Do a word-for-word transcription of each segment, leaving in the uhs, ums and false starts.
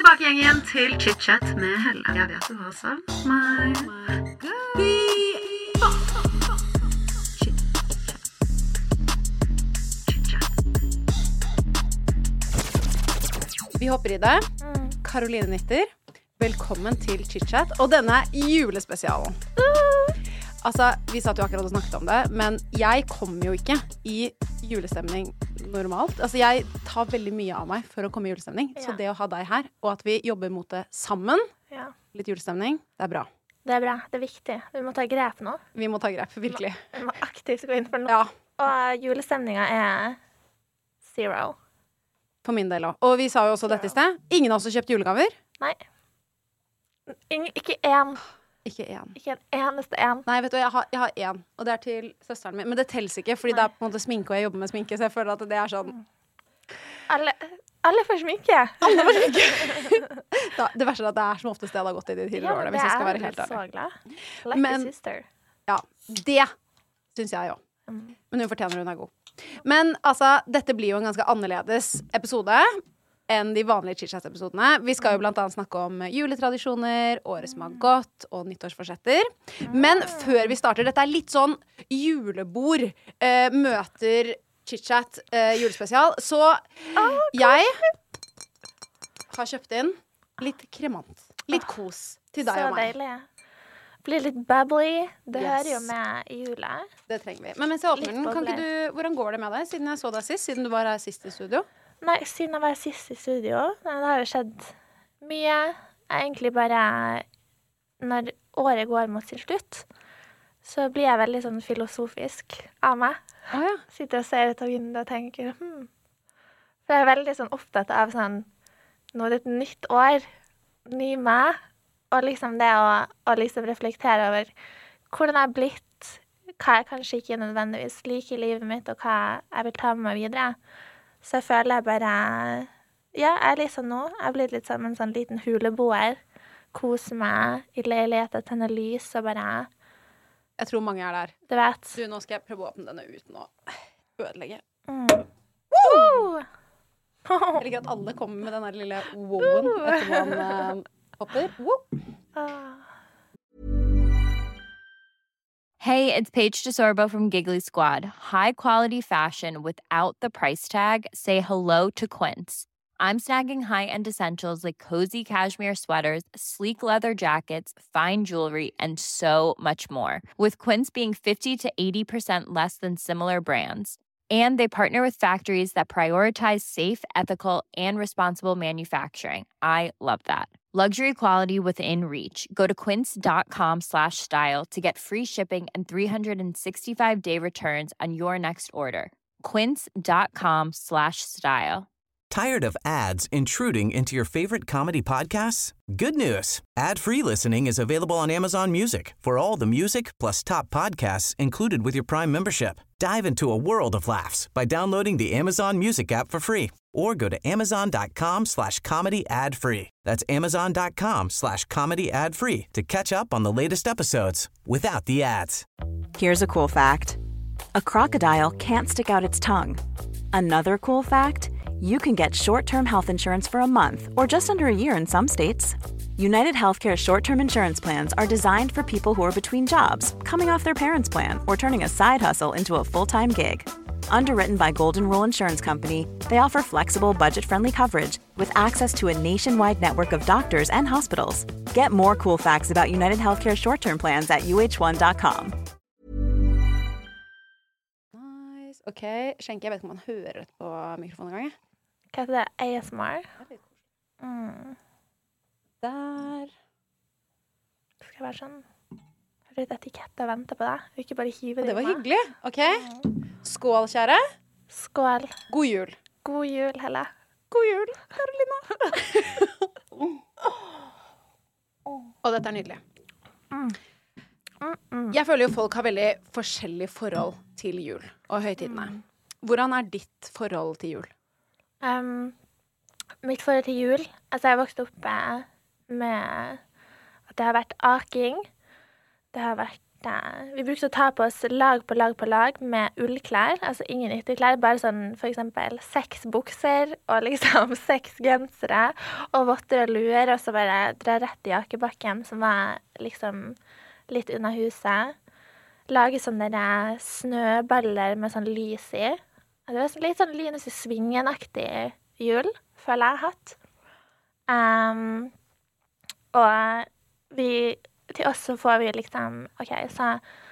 tilbake igjen til Chit-Chat med Helle. Jeg vet du har savnet meg. Vi hopper i det. Caroline Nitter, velkommen til Chit-Chat. Og denne julespesialen. Altså, vi satt jo akkurat og snakket om det, men jeg kommer jo ikke i julestemning normalt. Altså, jeg tar veldig mye av meg for å komme i julestemning. Ja. Så det å ha deg her, og at vi jobber mot det sammen, ja. Litt julestemning, det er bra. Det er bra, det er viktig. Vi må ta grep nå. Vi må ta grep, virkelig. Vi må, vi må aktivt gå inn for noe. Ja. Og julestemninga er zero. For min del også. Og vi sa jo også zero. Dette i sted. Ingen av oss har kjøpt julegaver? Nei. Ingen, ikke én. Ikke en. Ikke en eneste en. Nei, vet du, jeg har, jeg har en, og det er til søsteren min. Men det telles ikke, fordi Nei. Det er på en måte sminke, og jeg jobber med sminke, så jeg føler at det er sånn... Alle, alle får sminke. Alle får sminke. da, det verste er at det er som oftest det jeg har gått i de tidligere ja, årene, hvis jeg skal være helt ærlig. Så glad. Like men, sister. Ja, det synes jeg jo. Mm. Men hun fortjener hun er god. Men altså, dette blir jo en ganske annerledes episode enn de vanlige Chit-Chat-episodene. Vi skal jo blant annet snakke om juletradisjoner, året som har gått, og nyttårsforsetter. Men før vi starter, dette er litt sånn julebord, eh, møter Chit-Chat eh, julespesial. Så jeg har kjøpt inn litt kremant, litt kos til deg og meg. Så deilig. Blir litt bubbly. Det yes. Hører jo med i jula. Det trenger vi. Men mens jeg åpner den, kan ikke du, hvordan går det med deg, siden jeg så deg sist, siden du var her sist i studio? Nei, siden jeg var sist i studio, det har jo skjedd mye. Egentlig bare, når året går mot sin slutt, så blir jeg veldig sånn filosofisk av meg. Ah, ja. Sitter og ser ut av vinduet og tenker, hmm. For jeg er veldig sånn opptatt av sånn, nå er det et nytt år, ny meg, og liksom det å, å liksom reflektere over hvordan jeg har blitt, hva jeg kanskje ikke nødvendigvis liker i livet mitt, og hva jeg vil ta med meg videre. Så jeg føler jeg bare, ja, jeg er liksom nå, jeg har blitt litt som en sånn liten huleboer, koser meg i leiligheten, tenner lys og bare... Jeg tror mange er der. Du vet. Du, nå skal jeg prøve å åpne denne uten å ødelegge. Mm. Woo! Jeg liker at alle kommer med denne lille wowen etter man uh, hopper. Woo! Ah. Hey, it's Paige DeSorbo from Giggly Squad. High quality fashion without the price tag. Say hello to Quince. I'm snagging high-end essentials like cozy cashmere sweaters, sleek leather jackets, fine jewelry, and so much more. With Quince being fifty to eighty percent less than similar brands. And they partner with factories that prioritize safe, ethical, and responsible manufacturing. I love that. Luxury quality within reach. Go to quince.com slash style to get free shipping and three sixty-five day returns on your next order. Quince.com slash style. Tired of ads intruding into your favorite comedy podcasts? Good news. Ad-free listening is available on Amazon Music for all the music plus top podcasts included with your Prime membership. Dive into a world of laughs by downloading the Amazon Music app for free or go to amazon.com slash comedy ad free. That's amazon.com slash comedy ad free to catch up on the latest episodes without the ads. Here's a cool fact. A crocodile can't stick out its tongue. Another cool fact, you can get short-term health insurance for a month or just under a year in some states. United Healthcare short-term insurance plans are designed for people who are between jobs, coming off their parents' plan, or turning a side hustle into a full-time gig. Underwritten by Golden Rule Insurance Company, they offer flexible, budget-friendly coverage with access to a nationwide network of doctors and hospitals. Get more cool facts about United Healthcare short-term plans at u h one dot com. Nice. Ok, Skjenke, jeg vet ikke om man hører det på mikrofonen en gang. Hva heter det? A S M R? Mm. Der. Det skal være sånn. Har du et etikett og venter på deg? Ikke bare hive det. Det var hyggelig. Ok. Skål, kjære. Skål. God jul. God jul, Helle. God jul, Karolina. Og dette er nydelig. Mm. Mm, mm. Jeg føler jo folk har veldig forskjellig forhold til jul og høytidene. Mm. Hvordan er ditt forhold til jul? Um, mitt forhold til jul, altså jeg vokste opp med at det har vært aking, det har vært kjørte Vi brukte å ta på oss lag på lag på lag med ullklær, altså ingen ytterklær, bare sånn for eksempel seks bukser og liksom seks gensere og votter og luer, og så bare dra rett i Akebakken, som var liksom litt unna huset. Lage sånne der snøballer med sånn lys i. Det var litt sånn Linus i Svingen-aktig jul, føler jeg hatt. Um, og vi til oss så får vi liksom, ok, så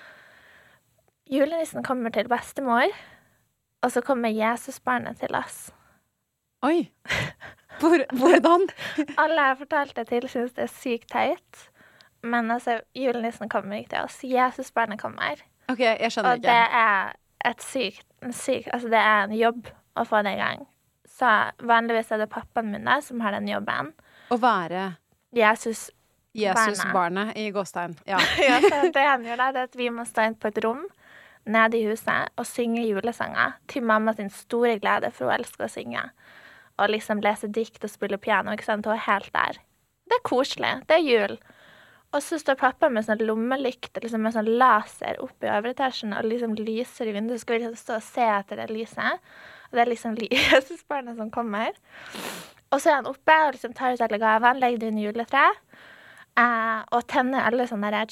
julenissen kommer til bestemor, og så kommer Jesusbarnet til oss. Oi, Hvor, hvordan? Alle jeg fortalte det til synes det er sykt teit, men altså, julenissen kommer ikke til oss, Jesusbarnet kommer. Ok, jeg skjønner og ikke. Og det er et sykt, en sykt, altså det er en jobb å få det i gang. Så vanligvis er det pappaen min da, som har den jobben. Å være Jesus Jesus-barnet i gåstein, ja. Ja, så det han gjør da, det er at vi må stå inn på et rom nede i huset og synge julesanger til mamma sin store glede, for hun elsker å synge. Og liksom lese dikt og spille piano, ikke sant? Hun er helt der. Det er koselig, det er jul. Og så står pappa med sånn lommelykt, liksom med sånn laser oppe i øvre etasjen, og liksom lyser i vinduet, så skal vi liksom stå og se etter det lyset. Og det er liksom Jesusbarnet som kommer. Og så er han oppe og liksom tar ut alle gavene, legger det inn i juletreet, Uh, og tenner alle sånne der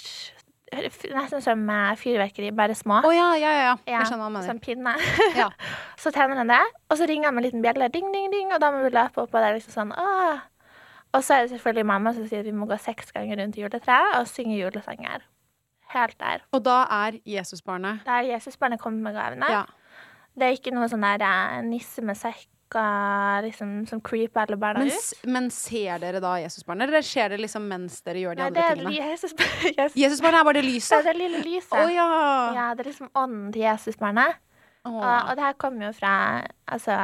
nesten som uh, fyrverkeri, bare små. Å oh, ja, ja, ja, ja. Jeg skjønner hva man mener. Som pinne. Ja. Så tenner han det, og så ringer han med en liten bjelle, ding, ding, ding, og da må vi løpe opp, og det er liksom sånn, åh. Og så er det selvfølgelig mamma som sier at vi må gå seks ganger rundt juletreet og synge julesanger. Helt der. Og da er Jesusbarnet? Da er Jesusbarnet kommet med gavene. Ja. Det er ikke noe sånn der uh, nisse med sekk, liksom, som creeper alle barna men, ut. Men ser dere da Jesusbarnet, eller skjer det liksom mens dere gjør de Nei, andre tingene? Nei, det er Jesusbarnet. Jesus. Jesusbarnet er bare det lyset? Det er det lille lyset. Å oh, ja. Ja, det er liksom ånden til Jesusbarnet. Oh. Og, og det her kommer jo fra, altså,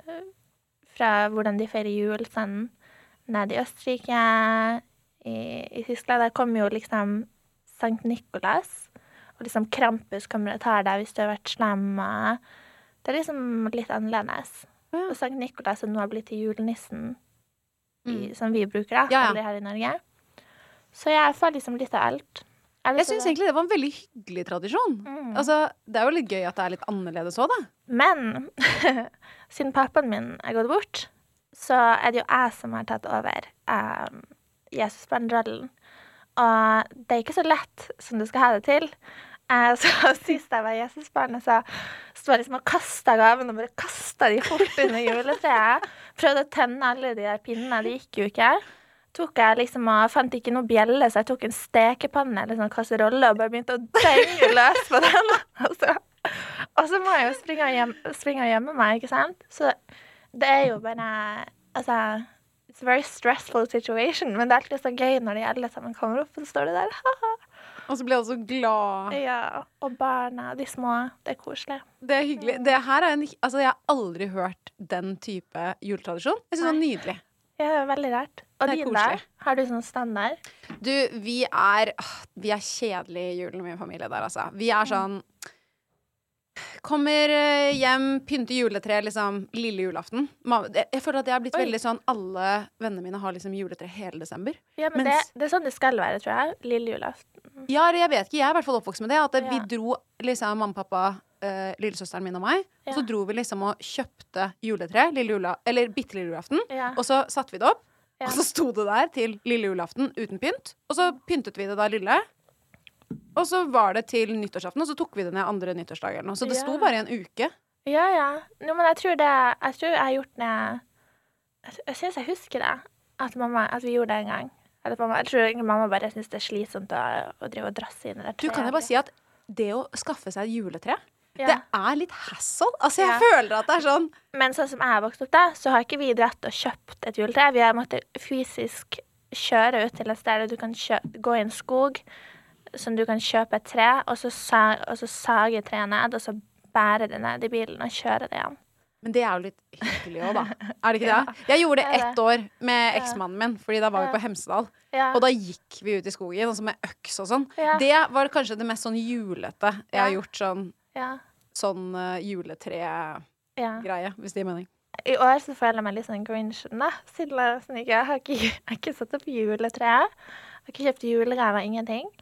fra hvordan de feirer jul, sånn, nede i Østerrike, i, i Tyskland, der kommer jo liksom Sankt Nikolaus, og liksom Krampus kommer og tar deg hvis du har vært slem, og det er liksom litt annerledes. Ja. Og Sankt Nikolaus som nå har blitt til julenissen i, mm. som vi bruker da, ja, ja. Eller her i Norge. Så jeg får liksom litt av alt. Jeg, jeg synes egentlig det var en veldig hyggelig tradisjon. Mm. Altså, det er jo litt gøy at det er litt annerledes også, da. Men, siden pappaen min er gått bort, så er det jo jeg som har tatt over um, Jesusbarnrollen. Og det er ikke så lett som du skal ha det til. Uh, så sist jeg var Jesusbarnet, så stod jeg liksom og kastet gaven og bare kastet de fort under juletreet. Prøvde å tenne alle de der pinnene, det gikk jo ikke. Tok jeg liksom og fant ikke noe bjelle, så jeg tok en stekepanne eller sånn kasserolle og bare begynte å denge løs på den. Altså. Og så må jeg jo springe hjem, springe og gjemme meg, ikke sant? Så det er jo bare, altså, it's a very stressful situation, men det er alltid så gøy når de alle sammen kommer opp, og så står det der, haha. Og så ble jeg også glad. Ja, og barna, de små, det er koselig. Det er hyggelig. Det her er en, altså jeg har aldri hørt den type juletradisjon. Jeg synes det var nydelig. Ja, det er veldig rart. Og din der, har du sånn standard? Du, vi er, vi er kjedelige i julen med min familie der, altså. Vi er sånn, kommer hjem, pynter juletre, liksom, lille julaften. Jeg føler at jeg har blitt Oi. veldig sånn, alle vennene mine har liksom juletre hele desember. Ja, men Mens, det, det er sånn det skal være, tror jeg, lille julaften. Ja, jeg vet ikke, jeg er i hvert fall oppvokst med det, at ja. vi dro, liksom, mamma, pappa, uh, lillesøsteren min og meg, ja. og så dro vi liksom og kjøpte juletre, lille jula, eller bitte lille julaften, ja. og så satte vi det opp, ja. og så sto det der til lille julaften uten pynt, og så pyntet vi det da lille, og så var det til nyttårsaften, og så tok vi det ned andre nyttårsdag eller noe. Så det ja. sto bare i en uke. Ja, ja. No, men jeg tror det, jeg tror jeg har gjort det, jeg, jeg synes jeg husker det, at, mamma, at vi gjorde det en gang. Eller mamma, jeg tror egentlig mamma bare synes det er slitsomt å, å drive og drasse inn i det treet. Du, kan jeg bare si at det å skaffe seg et juletre, ja. det er litt hassle. Altså, jeg ja. føler at det er sånn. Men sånn som jeg har vokst opp da, så har ikke vi dratt og kjøpt et juletre. Vi har måttet fysisk kjøre ut til et sted, og du kan kjø- gå i en skog, som du kan kjøpe et tre, og så, sag, og så sage treet ned, og så bære det ned i bilen og kjøre det igjen. Men det er jo litt hyggelig også, da. Er det ikke det? Ja. Jeg gjorde det ett år med eksmannen min, fordi da var vi på Hemsedal. Ja. Og da gikk vi ut i skogen, sånn med øks og sånn. Ja. Det var kanskje det mest sånn julete jeg har gjort, sånn, ja. sånn uh, juletre-greie, hvis det gir mening. I år så føler jeg meg litt sånn Grinch, da. Siden jeg, sånn, ikke, jeg har ikke, jeg har ikke satt opp juletreet. Jeg har ikke kjøpt julegaver, ingenting.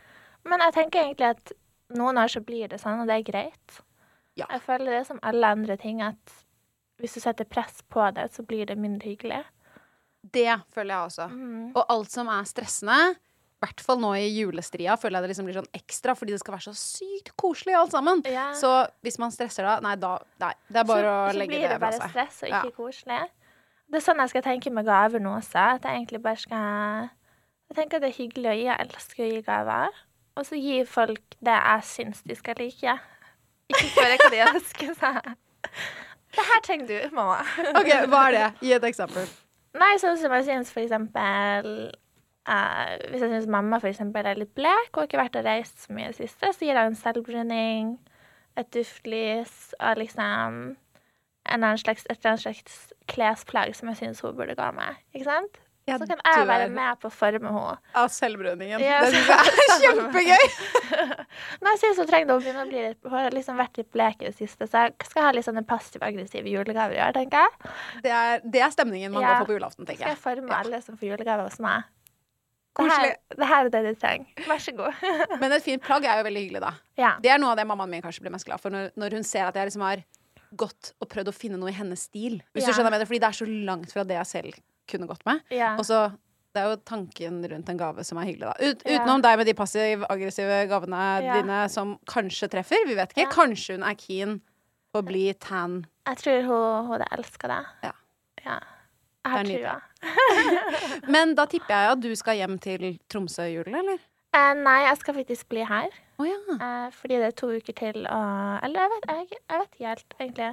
Men jeg tenker egentlig at noen år så blir det sånn, og det er greit. Ja. Jeg føler det som alle andre ting, at hvis du setter press på det, så blir det mindre hyggelig. Det føler jeg også. Mm. Og alt som er stressende, i hvert fall nå i julestria, føler jeg det liksom blir sånn ekstra, fordi det skal være så sykt koselig alt sammen. Ja. Så hvis man stresser da, nei, da, nei, det er bare så, å så legge blir det det fra bare seg. stress og ikke Ja. koselig. Det er sånn jeg skal tenke med gaver nå også, at jeg egentlig bare skal... Jeg tenker at det er hyggelig å gi, jeg elsker å gi gaver, og så gi folk det jeg synes de skal like. Ikke spørre hva de ønsker seg. Det her trenger du, mamma. Ok, hva er det? Gi et eksempel. Nei, sånn som jeg synes for eksempel, uh, hvis jeg synes mamma for eksempel er litt blek, og ikke vært og reist så mye siste, så gir jeg en selvbruning, et duftlys, og liksom en annen slags, et eller annet slags klesplagg som jeg synes hun burde gå med. Ikke sant? Ja, så kan du jeg er- være med på å forme henne. Av selvbruningen. Ja, det synes jeg er kjempegøy. Nei, jeg synes hun trenger å begynne å bli litt, hun har liksom vært litt blek i det siste, så jeg skal ha litt sånne passiv-aggressive julegaver i år, tenker jeg. Det er, det er stemningen man Ja. går på på julaften, Skal tenker jeg jeg. forme Ja. alle som får julegaver hos meg? Det Koselig. her, det her er det du trenger. Vær så god. Men et fint plagg er jo veldig hyggelig da. Ja. Det er noe av det mammaen min kanskje blir mest glad for, når, når hun ser at jeg liksom har gått og prøvd å finne noe i hennes stil. Hvis Ja. du skjønner hva jeg mener, fordi det er så langt fra det jeg selv kunne gått med. Ja. Og så, det er jo tanken rundt en gave som er hyggelig da. Ut, Ja. utenom deg med de passiv-aggressive gavene Ja. dine som kanskje treffer, vi vet ikke. Ja. Kanskje hun er keen på å bli tan. Jeg tror hun, hun hadde elsket det. Ja. Ja. Jeg har Det er trua. Men da tipper jeg at du skal hjem til Tromsø-julen, eller? Eh, nei, jeg skal faktisk bli her. Åja. Eh, fordi det er to uker til å Eller jeg vet, jeg, jeg vet ikke helt, egentlig.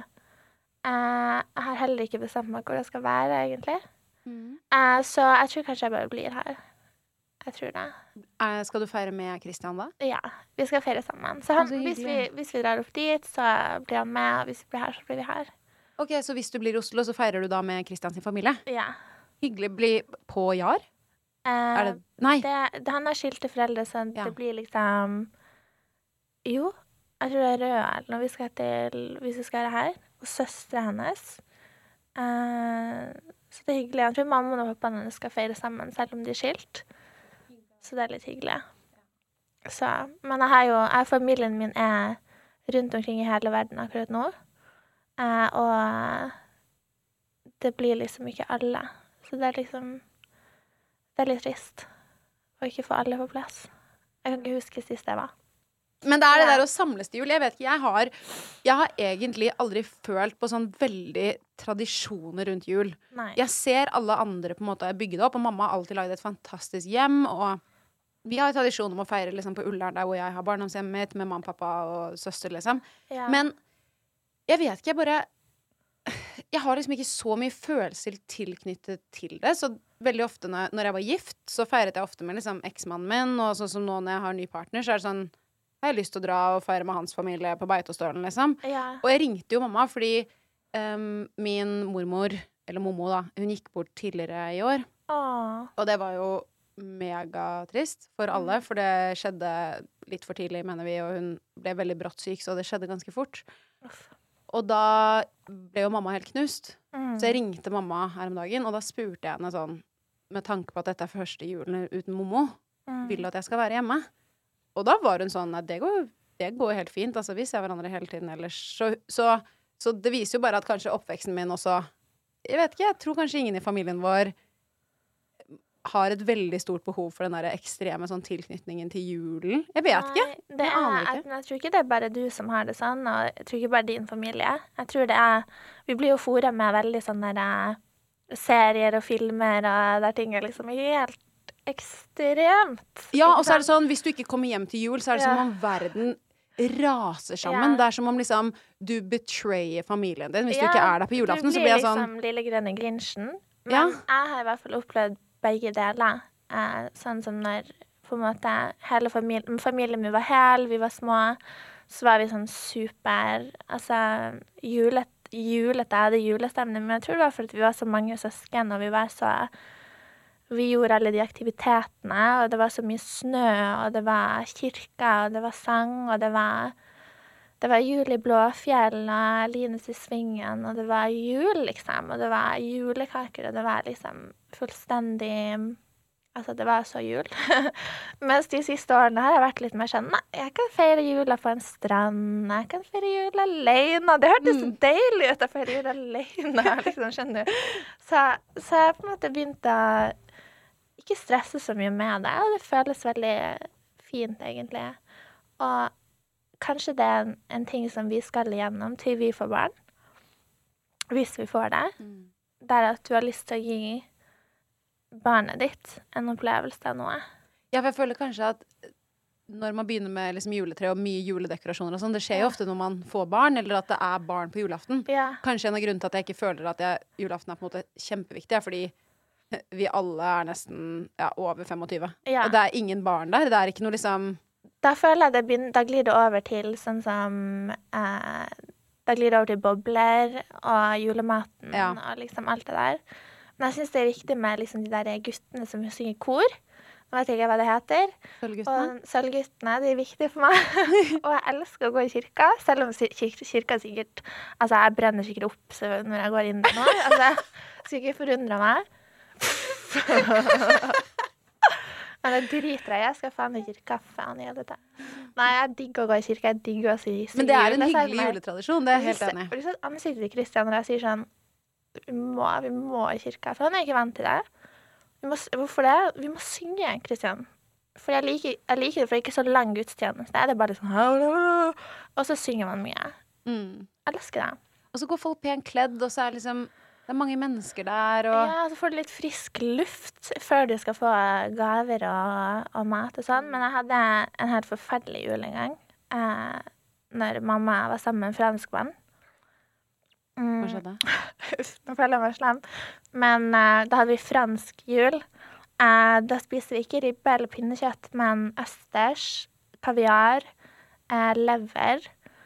Eh, jeg har heller ikke bestemt meg hvor jeg skal være, egentlig. Mm. Eh, så jeg tror kanskje jeg bare blir her. Jeg tror det. Eh, Skal du feire med Christian da? Ja, vi skal feire sammen. Så han, Så hvis, vi, hyggelig. hvis vi drar opp dit, så blir han med. Og hvis vi blir her, så blir vi her. Ok, så hvis du blir i Oslo, så feirer du da med Christian sin familie? Ja. Hyggelig. Bli på Jar? Eh, Er det Nei. det, det, han har skilte foreldre, så Ja. det blir liksom Jo, jeg tror det er Røa når vi skal til Hvis vi skal være her. Og søstre hennes. Eh, så det er hyggelig. Jeg tror mamma og pappa hennes skal feire sammen, selv om de er skilt. Så det er litt hyggelig. Så, men jeg har jo jeg, familien min er rundt omkring i hele verden akkurat nå. Eh, og det blir liksom ikke alle. Så det er liksom Det er litt trist å ikke få alle på plass. Jeg kan ikke huske sist jeg var. Men det er det Ja. der å samles til jul. Jeg vet ikke, jeg har, jeg har egentlig aldri følt på sånn veldig tradisjoner rundt jul. Nei. Jeg ser alle andre på en måte bygge det opp, og mamma har alltid laget et fantastisk hjem, og vi har tradisjon om å feire liksom på Ullern, der hvor jeg har barndomshjemmet mitt, med mamma, pappa og søster, liksom. Ja. Men jeg vet ikke, jeg bare Jeg har liksom ikke så mye følelser tilknyttet til det. Så veldig ofte når, når jeg var gift, så feiret jeg ofte med liksom eksmannen min, og sånn som nå når jeg har ny partner, så er det sånn Jeg har lyst til å dra og feire med hans familie på Beitostølen, liksom. Ja. Og jeg ringte jo mamma fordi um, min mormor, eller mommo da, hun gikk bort tidligere i år. Åh. Og det var jo megatrist for alle, for det skjedde litt for tidlig, mener vi, og hun ble veldig brått syk, så det skjedde ganske fort. Uff. Og da ble jo mamma helt knust. Mm. Så jeg ringte mamma her om dagen, og da spurte jeg henne sånn, med tanke på at dette er første julen uten mommo, Mm. vil du at jeg skal være hjemme? Og da var hun sånn, nei, det går, det går helt fint, altså vi ser hverandre hele tiden ellers. Så, så, så det viser jo bare at kanskje oppveksten min også, jeg vet ikke, jeg tror kanskje ingen i familien vår har et veldig stort behov for den der ekstreme sånn tilknytningen til julen. Jeg vet ikke. Nei, det Jeg er, aner jeg, ikke. jeg tror ikke det er bare du som har det sånn, og jeg tror ikke bare din familie. Jeg tror det er Vi blir jo fôret med veldig sånne der, serier og filmer og der ting er liksom helt ekstremt. Ja, ikke og så er det sant? sånn, hvis du ikke kommer hjem til jul, så er det Ja. som om verden raser sammen. Ja. Det er som om liksom du betrayer familien din hvis du Ja, ikke er der på julaften. Så Du blir blir jeg sånn liksom lille grønne Grinchen. Men Ja. jeg har i hvert fall opplevd begge deler. Eh, sånn som når på en måte hele familien, familien min var hel, vi var små, så var vi sånn super Altså julet, julete, jeg hadde julestemning, men jeg tror det var for at vi var så mange søsken, og vi var så Vi gjorde alle de aktivitetene, og det var så mye snø, og det var kirke, og det var sang, og det var Det var jul i Blåfjell og Linus i Svingen, og det var jul, liksom. Og det var julekaker, og det var liksom fullstendig Altså, det var så jul. Mens de siste årene har jeg vært litt mer sånn, nei, jeg kan feire jula på en strand, jeg kan feire jul alene. Det hørtes så deilig ut å feire jul alene, liksom, skjønner du. Så, så jeg på en måte begynte å ikke stresse så mye med det, og det føles veldig fint, egentlig. Og kanskje det er en, en ting som vi skal igjennom til vi får barn, hvis vi får det, mm. der at du har lyst til å gi barnet ditt en opplevelse av noe. Ja, for jeg føler kanskje at når man begynner med liksom juletre og mye juledekorasjoner og sånn, det skjer jo ofte når man får barn, eller at det er barn på julaften. Ja. Kanskje en av grunnen til at jeg ikke føler at jeg, julaften er på en måte kjempeviktig, er fordi vi alle er nesten ja, over tjuefem. Ja. Og det er ingen barn der. Det er ikke noe liksom... Da føler jeg det begynner, da glir det over til sånn som... Eh, da glir det over til bobler og julematen ja. Og liksom alt det der. Men jeg synes det er viktig med liksom de der guttene som synger kor. Nå vet jeg ikke hva det heter. Sølvguttene? Og sølvguttene, de er viktige for meg. Og jeg elsker å gå i kirka, selv om kirka, kirka sikkert... Altså, jeg brenner sikkert opp når jeg går inn der nå. Altså, skal ikke forundre meg. Men det driter jeg. Jeg skal faen i kirka. Faen i hele det. Nei, jeg digger å gå i kirka. Jeg digger å si... Men det er en hyggelig juletradisjon, det er jeg helt enig. Og liksom, ansiktet til Kristian når jeg sier sånn, vi må, vi må i kirka, for han er ikke vant til det. Vi må, hvorfor det? Vi må synge, Kristian. For jeg liker, jeg liker det, for det er ikke så lang gudstjeneste. Det er bare sånn, og så synger man mye. Mm. Jeg elsker det. Og så går folk pent kledd, og så er liksom, det er mange mennesker der, og... Ja, så får du litt frisk luft før du skal få gaver og, og mat og sånn. Men jeg hadde en helt forferdelig jul en gang, eh, når mamma var sammen med en fransk mann. Hva skjedde? Uff, nå føler jeg meg slem. Men uh, da hadde vi fransk jul. Uh, da spiste vi ikke ribbe eller pinnekjøtt, men østers, kaviar, uh, lever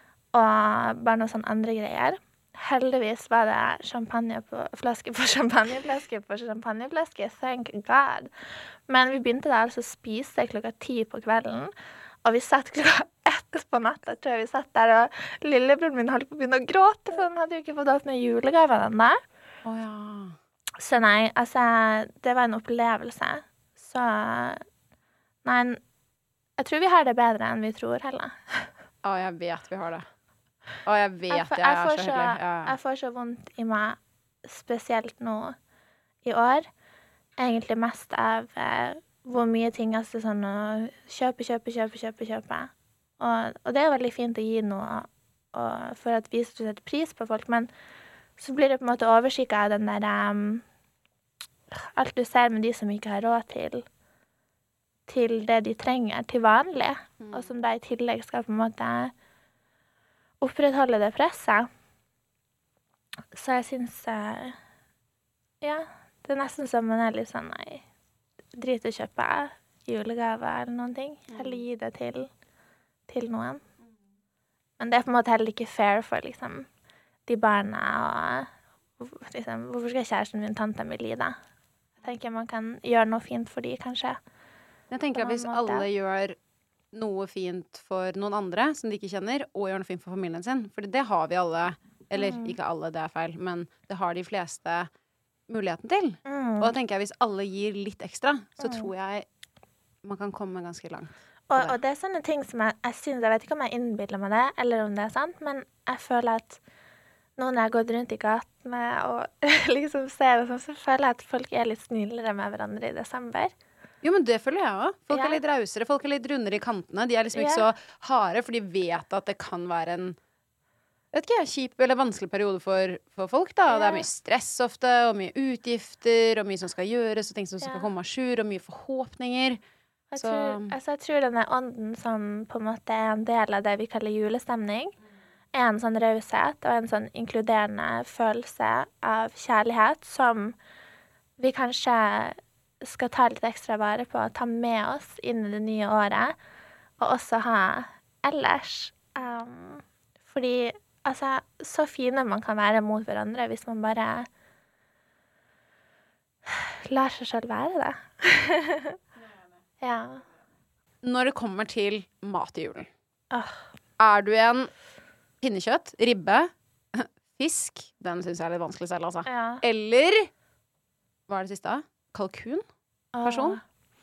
og bare noen sånne andre greier. Heldigvis var det champagne på flaske på champagneflaske på champagneflaske. Thank God. Men vi begynte da altså å spise klokka ti på kvelden, og vi satt klokka ett på natta, tror jeg vi satt der, og lillebroren min holdt på å begynne å gråte, for han hadde jo ikke fått åpne julegaven ennå. Å ja. Så nei, altså, det var en opplevelse. Så, nei, jeg tror vi har det bedre enn vi tror, heller. Å, jeg vet vi har det. Å, jeg vet jeg, får, jeg, jeg er så så, hyggelig. Ja. Jeg får så vondt i meg, spesielt nå i år. Egentlig mest av... Eh, hvor mye ting er sånn å kjøpe, kjøpe, kjøpe, kjøpe, kjøpe. Og, og det er veldig fint å gi noe og for at vi skal sette pris på folk, men så blir det på en måte overskikket av den der um, alt du ser med de som ikke har råd til til det de trenger, til vanlig, mm. og som da i tillegg skal på en måte opprettholde det presset. Så jeg synes uh, ja, det er nesten som man er litt sånn, nei, drit å kjøpe julegave eller noen ting. Heller gi det til, til noen. Men det er på en måte heller ikke fair for liksom, de barna og liksom, hvorfor skal kjæresten min tante mi lide? Jeg tenker man kan gjøre noe fint for de, kanskje. Jeg tenker at hvis alle gjør noe fint for noen andre som de ikke kjenner, og gjør noe fint for familien sin, for det har vi alle, eller mm. ikke alle, det er feil, men det har de fleste muligheten til. Mm. Og da tenker jeg hvis alle gir litt ekstra, så mm. tror jeg man kan komme ganske langt. Og, og det er sånne ting som jeg, jeg synes, jeg vet ikke om jeg innbilder meg det, eller om det er sant, men jeg føler at nå når jeg har gått rundt i gatene og liksom ser det sånn, så føler jeg at folk er litt snillere med hverandre i desember. Jo, men det føler jeg også. Folk ja. er litt rausere, folk er litt rundere i kantene. De er liksom ikke ja. så harde, for de vet at det kan være en vet ikke, kjip eller vanskelig periode for, for folk, da. Ja. Det er mye stress ofte, og mye utgifter, og mye som skal gjøres, og ting som ja. skal komme av sjur, og mye forhåpninger. Jeg tror, altså, jeg tror denne ånden som på en måte er en del av det vi kaller julestemning, er en sånn raushet og en sånn inkluderende følelse av kjærlighet som vi kanskje skal ta litt ekstra vare på, ta med oss inn i det nye året, og også ha ellers. Um, fordi altså, så fine man kan være mot hverandre hvis man bare lar seg selv være det. Ja. Når det kommer til mat i julen, oh. er du en pinnekjøtt, ribbe, fisk, den synes jeg er litt vanskelig selv, altså. Ja. Eller, hva er det siste? Kalkun? Person? Oh.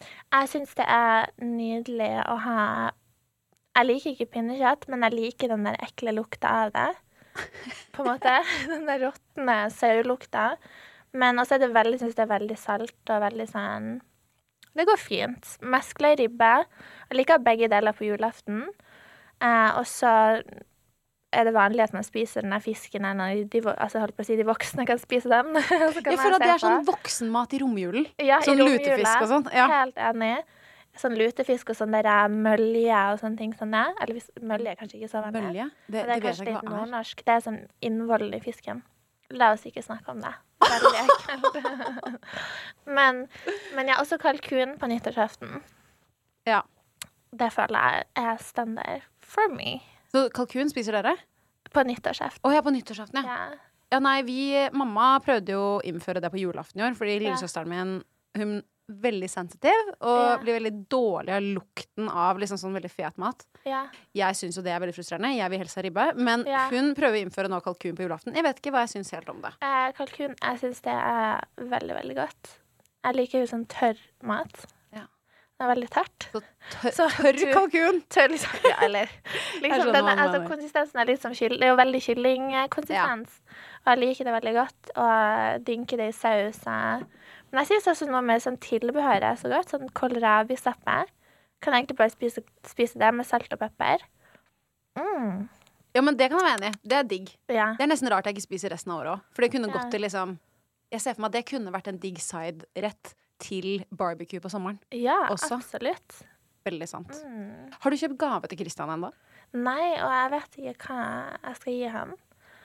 Jeg synes det er nydelig å ha... Jeg liker ikke pinnekjøtt, men jeg liker den der ekle lukta av det. På en måte. Den der råttende sauelukta. Men også er det veldig, synes det er veldig salt og veldig sånn... Det går fint. Meskler i ribbe. Jeg liker begge deler på julaften. Eh, og så er det vanlig at man spiser denne fisken når de, altså holdt på å si, de voksne kan spise den. Jeg føler at det er sånn voksenmat i romjulen. Ja, sånn i romjulen. Lutefisk og sånn. Ja. Helt enig. Sånn lutefisk og sånn der mølje og sånne ting sånn det. Eller hvis, mølje er kanskje ikke sånn. Mølje? Det, det, det er det kanskje vet jeg litt ikke hva er. nordnorsk. Det er sånn innvollen i fisken. La oss ikke snakke om det. Veldig ekkelt. men, men ja, også kalkun på nyttårsaften. Ja. Det føler jeg er standard for me. Så kalkun spiser dere? På nyttårsaften. Å ja, på nyttårsaften, ja. Ja. Ja, nei, vi, mamma prøvde jo å innføre det på julaften i år, fordi Ja. lillesøsteren min, hun er veldig sensitiv, og Ja. blir veldig dårlig av lukten av liksom sånn veldig fet mat. Ja. Jeg synes jo det er veldig frustrerende, jeg vil helst ha ribbe, men Ja. hun prøver å innføre nå kalkun på julaften. Jeg vet ikke hva jeg synes helt om det. Eh, kalkun, jeg synes det er veldig, veldig godt. Jeg liker jo sånn tørr mat. Ja. Det er veldig tørt. Så tør, Så tørr du- kalkun! Tørr liksom, ja, eller liksom, skjønner den hva er, du altså, mener. konsistensen er litt som kyll. Det er jo veldig kyllingkonsistens. Og jeg liker det veldig godt, og dynker det i saus. eh. Men jeg synes også noe med sånn tilbehør er så godt, sånn kålrabistappe. Kan egentlig bare spise, spise det med salt og pepper. Mm. Ja, men det kan jeg være enig i. Det er digg. Ja. Det er nesten rart jeg ikke spiser resten av året også. For det kunne Ja. gått til liksom Jeg ser for meg at det kunne vært en digg side-rett til barbecue på sommeren. ja, Også. absolutt. Veldig sant. Mm. Har du kjøpt gave til Kristian ennå? Nei, og jeg vet ikke hva jeg skal gi ham.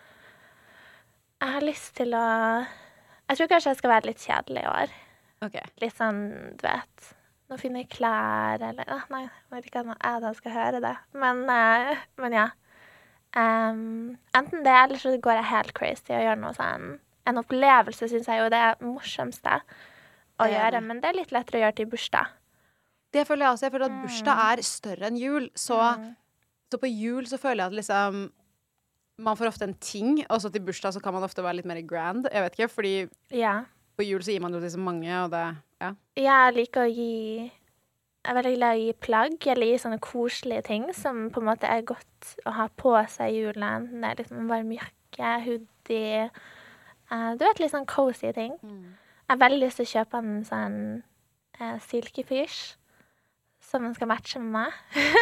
Jeg har lyst til å Jeg tror kanskje jeg skal være litt kjedelig i år. Ok. Litt sånn, du vet Nå finner jeg klær, eller ah, Nei, jeg vet ikke om jeg da skal høre det. Men, eh, men ja. Um, enten det, eller så går jeg helt crazy og gjør noe sånn. En opplevelse synes jeg jo det er morsomste å Det er gjøre, det. men det er litt lettere å gjøre til bursdag. Det føler jeg også. Jeg føler at bursdag er større enn jul. Så, Mm. så på jul så føler jeg at liksom man får ofte en ting, og så til bursdag så kan man ofte være litt mer grand. Jeg vet ikke, fordi Ja. på jul så gir man jo til så mange, og det Ja. Jeg liker å gi Jeg er veldig glad i å gi plagg, eller gi sånne koselige ting som på en måte er godt å ha på seg i julen. Det er liksom en varm jakke, hoodie eh, Du vet, litt sånn cozy ting. Mm. Jeg har veldig lyst til å kjøpe en sånn eh, silkefysj som den skal matche med meg.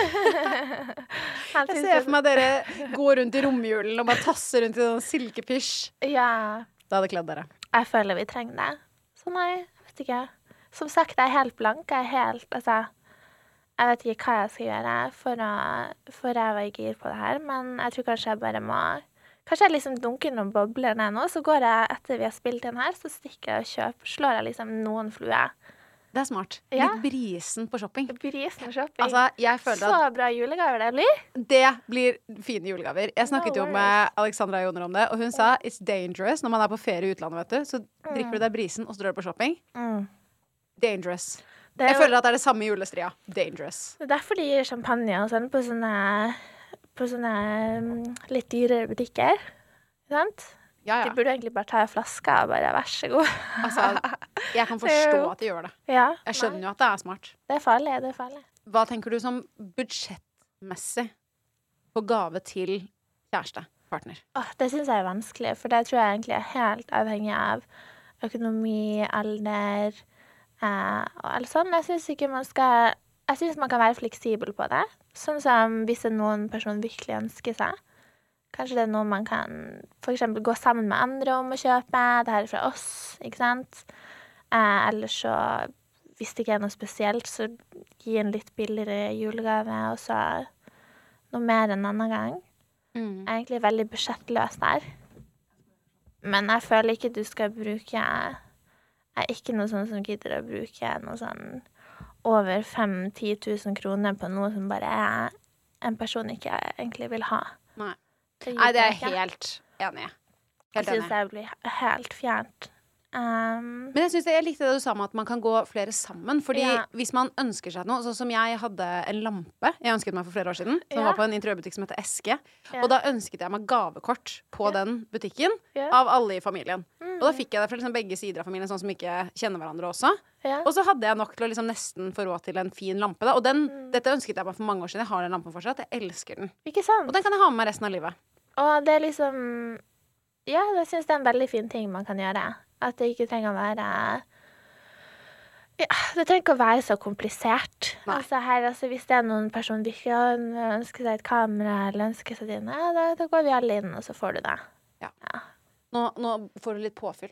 Han Jeg synes ser jo- for meg dere går rundt i romjulen og bare tasser rundt i sånn silkepysj. Ja, Da hadde kledd dere. jeg føler vi trenger det. Så nei, jeg vet ikke. Som sagt, jeg er helt blank. Jeg er helt, altså, jeg vet ikke hva jeg skal gjøre for å, for jeg var i gir på det her, men jeg tror kanskje jeg bare må, kanskje jeg liksom dunker noen bobler ned nå, så går jeg etter vi har spilt inn her, så stikker jeg og kjøper, slår jeg liksom noen fluer. Det er smart. Ja. Litt brisen på shopping. Brisen shopping. Altså, jeg føler at Så bra julegaver det blir. det blir fine julegaver. Jeg snakket No jo med Alexandra Joner om det, og hun sa it's dangerous når man er på ferie i utlandet, vet du. Så drikker du deg brisen, og så drar du på shopping. Mm. Dangerous. Det er Jeg jo- føler at det er det samme i julestria. Dangerous. Det er derfor de gir champagne og sånn på sånne, på sånne mm, litt dyrere butikker. Ikke sant? Ja, De ja. burde egentlig bare ta flaska og bare, vær så god. Altså, jeg kan forstå at de gjør det. Ja, Jeg skjønner jo at det er smart. det er farlig, det er farlig. Hva tenker du som budsjettmessig på gave til kjæreste, partner? Åh, det synes jeg er vanskelig, for det tror jeg egentlig er helt avhengig av økonomi, alder, eh, og alt sånt. Jeg synes ikke man skal, jeg synes man kan være fleksibel på det. Sånn som hvis det er noen person virkelig ønsker seg. Kanskje det er noe man kan for eksempel gå sammen med andre om å kjøpe. Det her er fra oss, ikke sant? Eh, eller så, hvis det ikke er noe spesielt, så gi en litt billigere julegave, og så noe mer en annen gang. Mm. Jeg er egentlig veldig budsjettløs der. Men jeg føler ikke du skal bruke Jeg er ikke noe sånn som gidder å bruke noe sånn over fem til ti tusen kroner på noe som bare er en person ikke egentlig vil ha. Nei. Det Nei, det er gidder jeg jeg ikke. helt enig i. Jeg Helt synes enig. jeg blir helt fjernt. Um, Men jeg synes jeg likte det du sa med at man kan gå flere sammen. Fordi Ja. hvis man ønsker seg noe, sånn som jeg hadde en lampe jeg ønsket meg for flere år siden, som Ja. var på en interiørbutikk som heter Eske. Ja. Og da ønsket jeg meg gavekort på Ja. den butikken Ja. av alle i familien. Mm. Og da fikk jeg det fra liksom begge sider av familien, sånn som ikke kjenner hverandre også. ja. Og så hadde jeg nok til å liksom nesten få råd til en fin lampe. Da. Og den, Mm. dette ønsket jeg meg for mange år siden. Jeg har den lampen fortsatt. Jeg elsker den. Ikke sant? Og den kan jeg ha med meg resten av livet. Og det er liksom Ja, jeg syns det er en veldig fin ting man kan gjøre. At det ikke trenger å være ja, det trenger ikke å være så komplisert. Nei. Altså her, altså Hvis det er noen person virkelig ønsker seg et kamera eller ønsker seg dine, ja, da, da går vi alle inn, og så får du det. Nå, nå får du litt påfyll.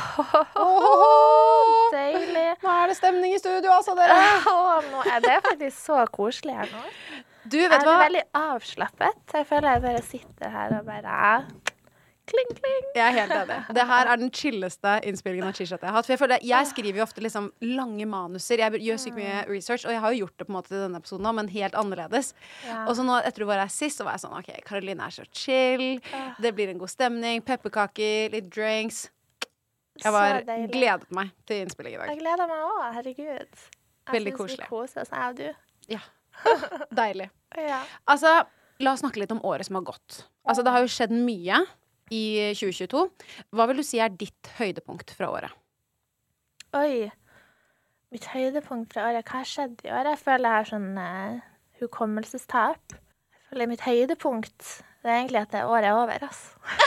Deilig. Nå er det stemning i studio, altså, dere. Åh, nå er det faktisk så koselig her nå. Du, Jeg vet du er hva? veldig avslappet. Jeg føler jeg bare sitter her og bare kling, kling. Jeg er helt enig. Det her er den chilleste innspillingen av Chitchat jeg har hatt. For jeg føler, jeg skriver jo ofte liksom lange manuser. Jeg gjør sykt mye research, og jeg har jo gjort det på en måte til denne episoden også, men helt annerledes. Ja. Og så nå, etter du var her sist, så var jeg sånn, ok, Karoline er så chill. Det blir en god stemning, pepperkaker, litt drinks. Jeg var Så deilig. gledet meg til innspilling i dag. Jeg gleder meg òg, herregud. Jeg Veldig synes koselig. Vi koser oss, jeg og du. Ja. Deilig. Ja. Altså, la oss snakke litt om året som har gått. Altså, det har jo skjedd mye i tjue tjueto. Hva vil du si er ditt høydepunkt fra året? Oi. Mitt høydepunkt fra året. Hva har skjedd i år? Jeg føler jeg har sånn eh, hukommelsestap. Jeg føler mitt høydepunkt det er egentlig at det året er over, altså.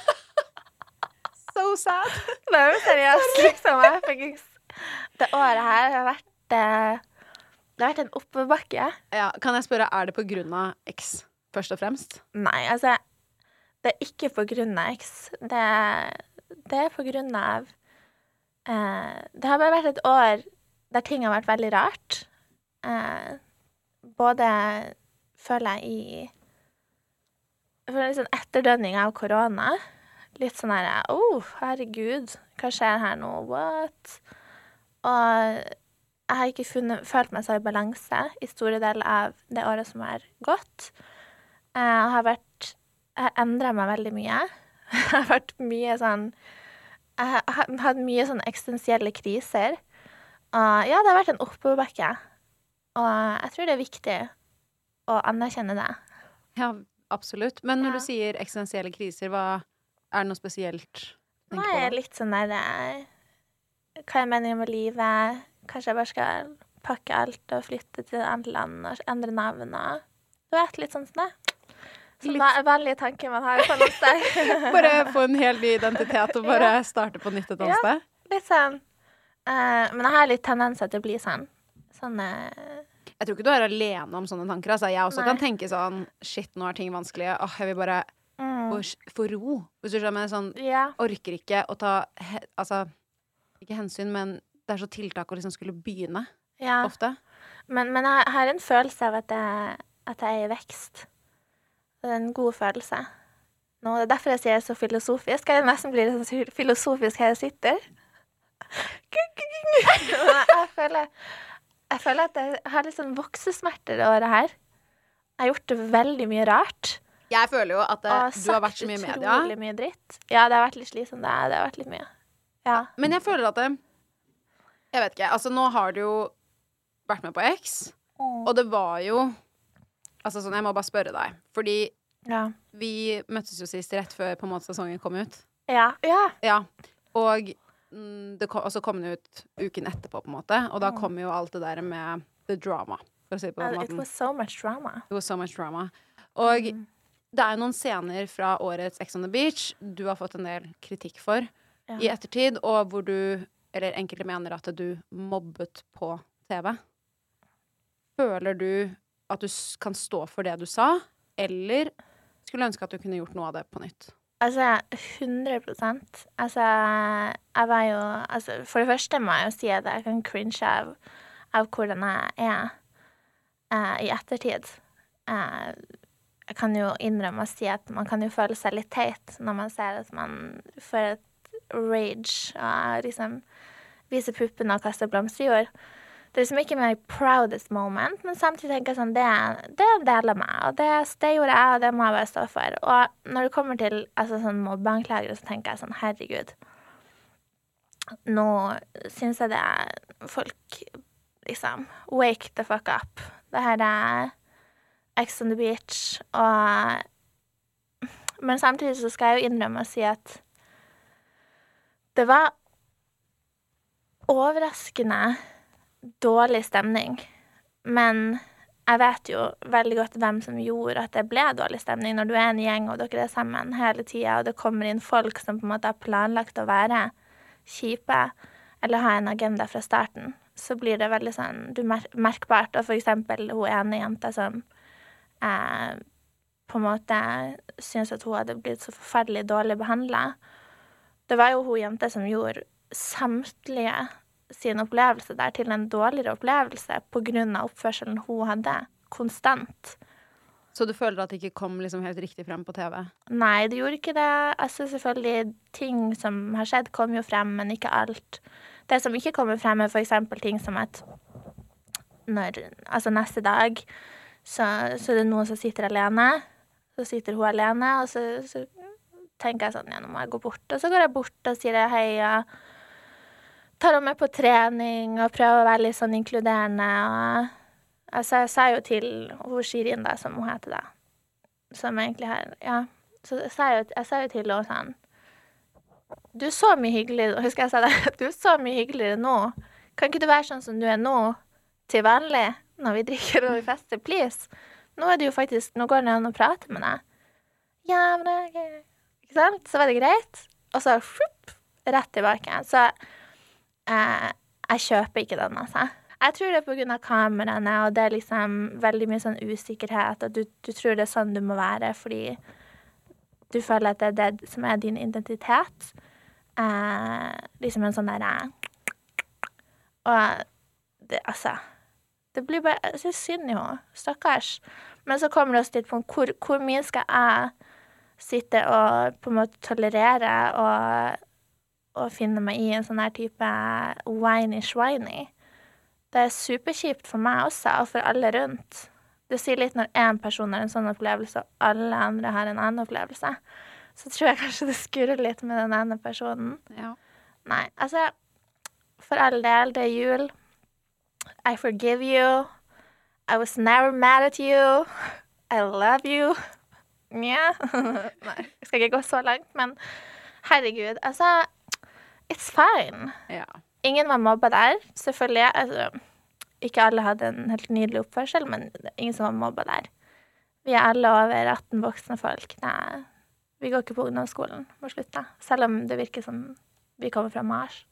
So sad. Nei, men seriøst, liksom. Jeg fikk ikke... Det året her har vært eh, Det har vært en oppebakke. Ja, kan jeg spørre, er det på grunn av X, først og fremst? Nei, altså det er ikke på grunn av X. Det, det er på grunn av eh, Det har bare vært et år der ting har vært veldig rart. Eh, både, føler jeg, i Jeg føler litt sånn etterdønning av korona. Litt sånn her Å, oh, herregud, hva skjer her nå? What? Og jeg har ikke funnet, følt meg så i balanse i store deler av det året som har gått. Jeg har vært Jeg har endret meg veldig mye. Jeg har vært mye sånn Jeg har hatt mye sånn eksistensielle kriser. Og ja, det har vært en oppoverbakke. Og jeg tror det er viktig å anerkjenne det. Ja, absolutt. Men når Ja. du sier eksistensielle kriser, hva er det noe spesielt du tenker Nei, på da? litt sånn der eh, Hva er meningen med livet? Kanskje jeg bare skal pakke alt og flytte til et annet land og endre navn og Du vet, litt sånn som det. Sånn Litt- vanlige tanker man har på noe sted. Bare få en helt ny identitet og bare starte på nytt et annet Ja. sted? Litt sånn. Eh, men jeg har litt tendenser til å bli sånn. Sånn eh, Jeg tror ikke du er alene om sånne tanker. Altså, jeg også Nei. kan tenke sånn, shit, nå er ting vanskelig. Åh, jeg vil bare mm, få, få ro. Hvis du skjønner, sånn, Ja. orker ikke å ta, he, altså, ikke hensyn, men det er så tiltak å liksom skulle begynne, ja. ofte. Men, men jeg har en følelse av at jeg, at jeg er i vekst. Det er en god følelse. Nå, det er derfor jeg sier det så filosofisk. Jeg nesten blir litt sånn filosofisk her jeg sitter. jeg, føler, jeg føler at jeg har litt sånn voksesmerter det året her. Jeg har gjort det veldig mye rart. Jeg føler jo at det, Og du har vært så mye i sagt media. utrolig mye dritt. Ja, det har vært litt slitsomt. Det, det har vært litt mye. Ja. Men jeg føler at det, jeg vet ikke, altså nå har du jo vært med på X, og det var jo, altså sånn, jeg må bare spørre deg, fordi Ja. vi møttes jo sist rett før på en måte sesongen kom ut. Ja. ja. Ja, og mm, det kom, og så kom den ut uken etterpå på en måte, og da Mm. kom jo alt det der med the drama, for å si det på den It måten. was so much drama. It was so much drama. Og Mm. det er jo noen scener fra årets Ex on the Beach du har fått en del kritikk for Ja. i ettertid, og hvor du, eller enkelte mener at du mobbet på T V. Føler du at du s- kan stå for det du sa, eller skulle ønske at du kunne gjort noe av det på nytt? Altså, hundre prosent. Altså, jeg var jo altså, For det første må jeg jo si at jeg kan cringe av, av hvordan jeg er eh, i ettertid. Eh, jeg kan jo innrømme å si at man kan jo føle seg litt teit når man ser at man får et rage og liksom viser puppene og kaster blomster i jord. Det er liksom ikke my proudest moment, men samtidig tenker jeg sånn, det, det er en del av meg, og det, det gjorde jeg, og det må jeg bare stå for. Og når det kommer til altså, sånn mobbeanklagere, så tenker jeg sånn, herregud. nå synes jeg det er folk, liksom, wake the fuck up. Det her er Ex on the Beach, og men samtidig så skal jeg jo innrømme å si at det var overraskende dårlig stemning. Men jeg vet jo veldig godt hvem som gjorde at det ble dårlig stemning når du er en gjeng og dere er sammen hele tiden, og det kommer inn folk som på en måte har planlagt å være kjipe eller ha en agenda fra starten. Så blir det veldig sånn du mer- merkbart. Og for eksempel hun ene jenta som eh, på en måte synes at hun hadde blitt så forferdelig dårlig behandlet. Det var jo hun jente som gjorde samtlige sin opplevelse der til en dårligere opplevelse på grunn av oppførselen hun hadde, konstant. Så du føler at det ikke kom liksom helt riktig frem på T V? Nei, det gjorde ikke det. Altså selvfølgelig, ting som har skjedd kom jo frem, men ikke alt. Det som ikke kommer frem er for eksempel ting som at når, altså neste dag, så, så er det noen som sitter alene, så sitter hun alene, og så, så tenker jeg sånn, ja, nå må jeg gå bort. Og så går jeg bort og sier hei, og tar henne med på trening, og prøver å være litt sånn inkluderende. Og altså, jeg sa jo til hun Shirin da, som hun heter da, som egentlig har, ja, så jeg sa jo, jeg sa jo til henne sånn, du er så mye hyggeligere, husker jeg sa det, du er så mye hyggeligere nå. Kan ikke du være sånn som du er nå, til vanlig, når vi drikker og vi fester, please? Nå er det jo faktisk, nå går det an å prate med deg. Ja, men det er ikke, ikke sant? Så var det greit. Og så, shup, rett tilbake. Så eh, jeg kjøper ikke den, altså. Jeg tror det er på grunn av kameraene, og det er liksom veldig mye sånn usikkerhet, og du, du tror det er sånn du må være, fordi du føler at det er det som er din identitet. Eh, liksom en sånn der, og det, altså, det blir bare, jeg synes synd jo, stakkars. Men så kommer det også til et punkt, hvor, hvor mye skal jeg sitte og på en måte tolerere og, og finne meg i en sånn her type whiny-shwiny. Det er superkjipt for meg også, og for alle rundt. Det sier litt når en person har en sånn opplevelse, og alle andre har en annen opplevelse. Så tror jeg kanskje det skurrer litt med den ene personen. Ja. Nei, altså, for all del, det er jul. I forgive you. I was never mad at you. I love you. Nja. Nei, jeg skal ikke gå så langt, men herregud, altså, it's fine. Ja. Ingen var mobbet der, selvfølgelig. Altså, ikke alle hadde en helt nydelig oppførsel, men det er ingen som var mobbet der. Vi er alle over atten voksne folk. Nei, vi går ikke på ungdomsskolen, må slutte. Selv om det virker som vi kommer fra Mars.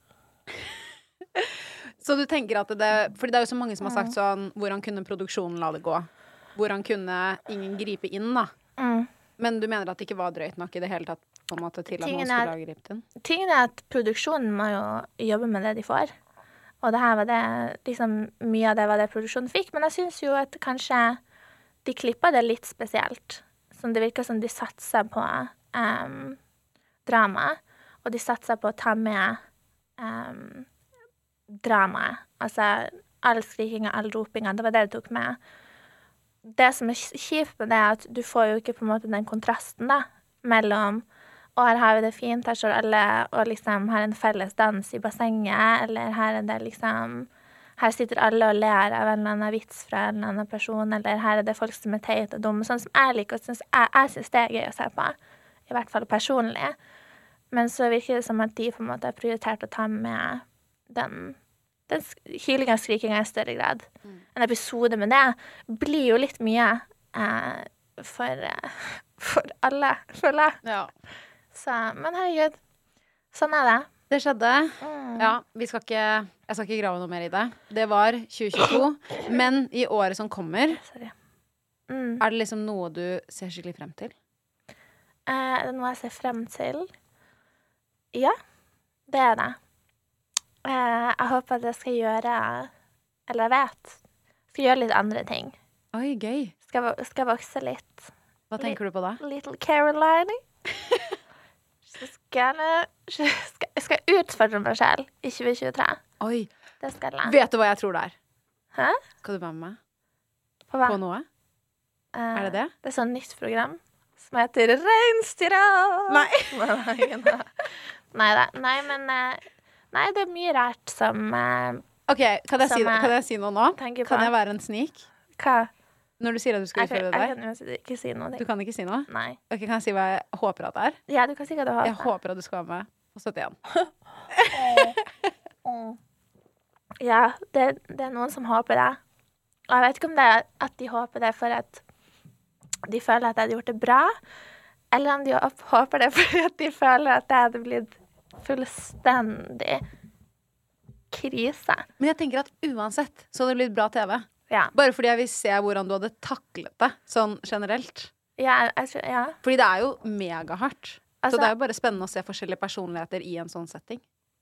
Så du tenker at det, fordi det er jo så mange som har sagt sånn, hvordan kunne produksjonen la det gå? Hvordan kunne ingen gripe inn da? Mm. Men du mener at det ikke var drøyt nok i det hele tatt, på en måte, til at Tingen noen skulle er- ha gripet inn? Tingen er at produksjonen må jo jobbe med det de får. Og det her var det, liksom, mye av det var det produksjonen fikk, men jeg synes jo at kanskje de klippet det litt spesielt. Som det virker som de satser på um, drama, og de satser på å ta med um, dramaet. Altså, all skrikinga, all ropinga, det var det de tok med. Det som er kjipt med det er at du får jo ikke på en måte den kontrasten da, mellom, og her har vi det fint, her står alle, og liksom her er en felles dans i bassenget, eller her er det liksom, her sitter alle og ler av en eller annen vits fra en eller annen person, eller her er det folk som er teit og dumme, sånn som jeg liker, og synes, jeg, jeg synes det er gøy å se på, i hvert fall personlig. Men så virker det som at de på en måte har prioritert å ta med den, den hylinga og skrikinga i større grad. Mm. En episode med det blir jo litt mye eh, for, eh, for alle, føler jeg. Ja. Så, men herregud, sånn er det. Det skjedde. Mm. Ja, vi skal ikke, jeg skal ikke grave noe mer i det. Det var tjue tjueto, men i året som kommer, Sorry. Mm. er det liksom noe du ser skikkelig frem til? Eh, er det noe jeg ser frem til? Ja, det er det. Eh, jeg håper at jeg skal gjøre, eller jeg vet, skal gjøre litt andre ting. Oi, gøy. Skal, skal vokse litt. Hva tenker du på da? Little Caroline. Så skal jeg, skal, jeg skal utfordre meg selv i tjue tjuetre. Oi, Det skal jeg. vet du hva jeg tror det er? Hæ? Skal du være med meg På hva? på noe? Eh, Er det det? Det er sånn nytt program som heter Reinsdyra. Nei. Nei, nei. Neida. Nei, men eh, Nei, det er mye rart som uh, Ok, kan jeg, si, kan jeg si noe nå? Kan jeg være en snik? Hva? Når du sier at du skal utføre det der? Jeg kan jo ikke si noe. Du kan ikke si noe? Nei. Ok, kan jeg si hva jeg håper at det er? Ja, du kan si hva du håper. Jeg håper at du skal være med på syttien. Ja, det, det er noen som håper det. Og jeg vet ikke om det er at de håper det for at de føler at jeg hadde gjort det bra, eller om de håper det for at de føler at det hadde blitt fullstendig krise. Men jeg tenker at uansett så hadde det blitt bra T V. Ja. Bare fordi jeg vil se hvordan du hadde taklet det, sånn generelt. Ja, jeg tror, ja. Fordi det er jo megahardt. Altså, så det er jo bare spennende å se forskjellige personligheter i en sånn setting.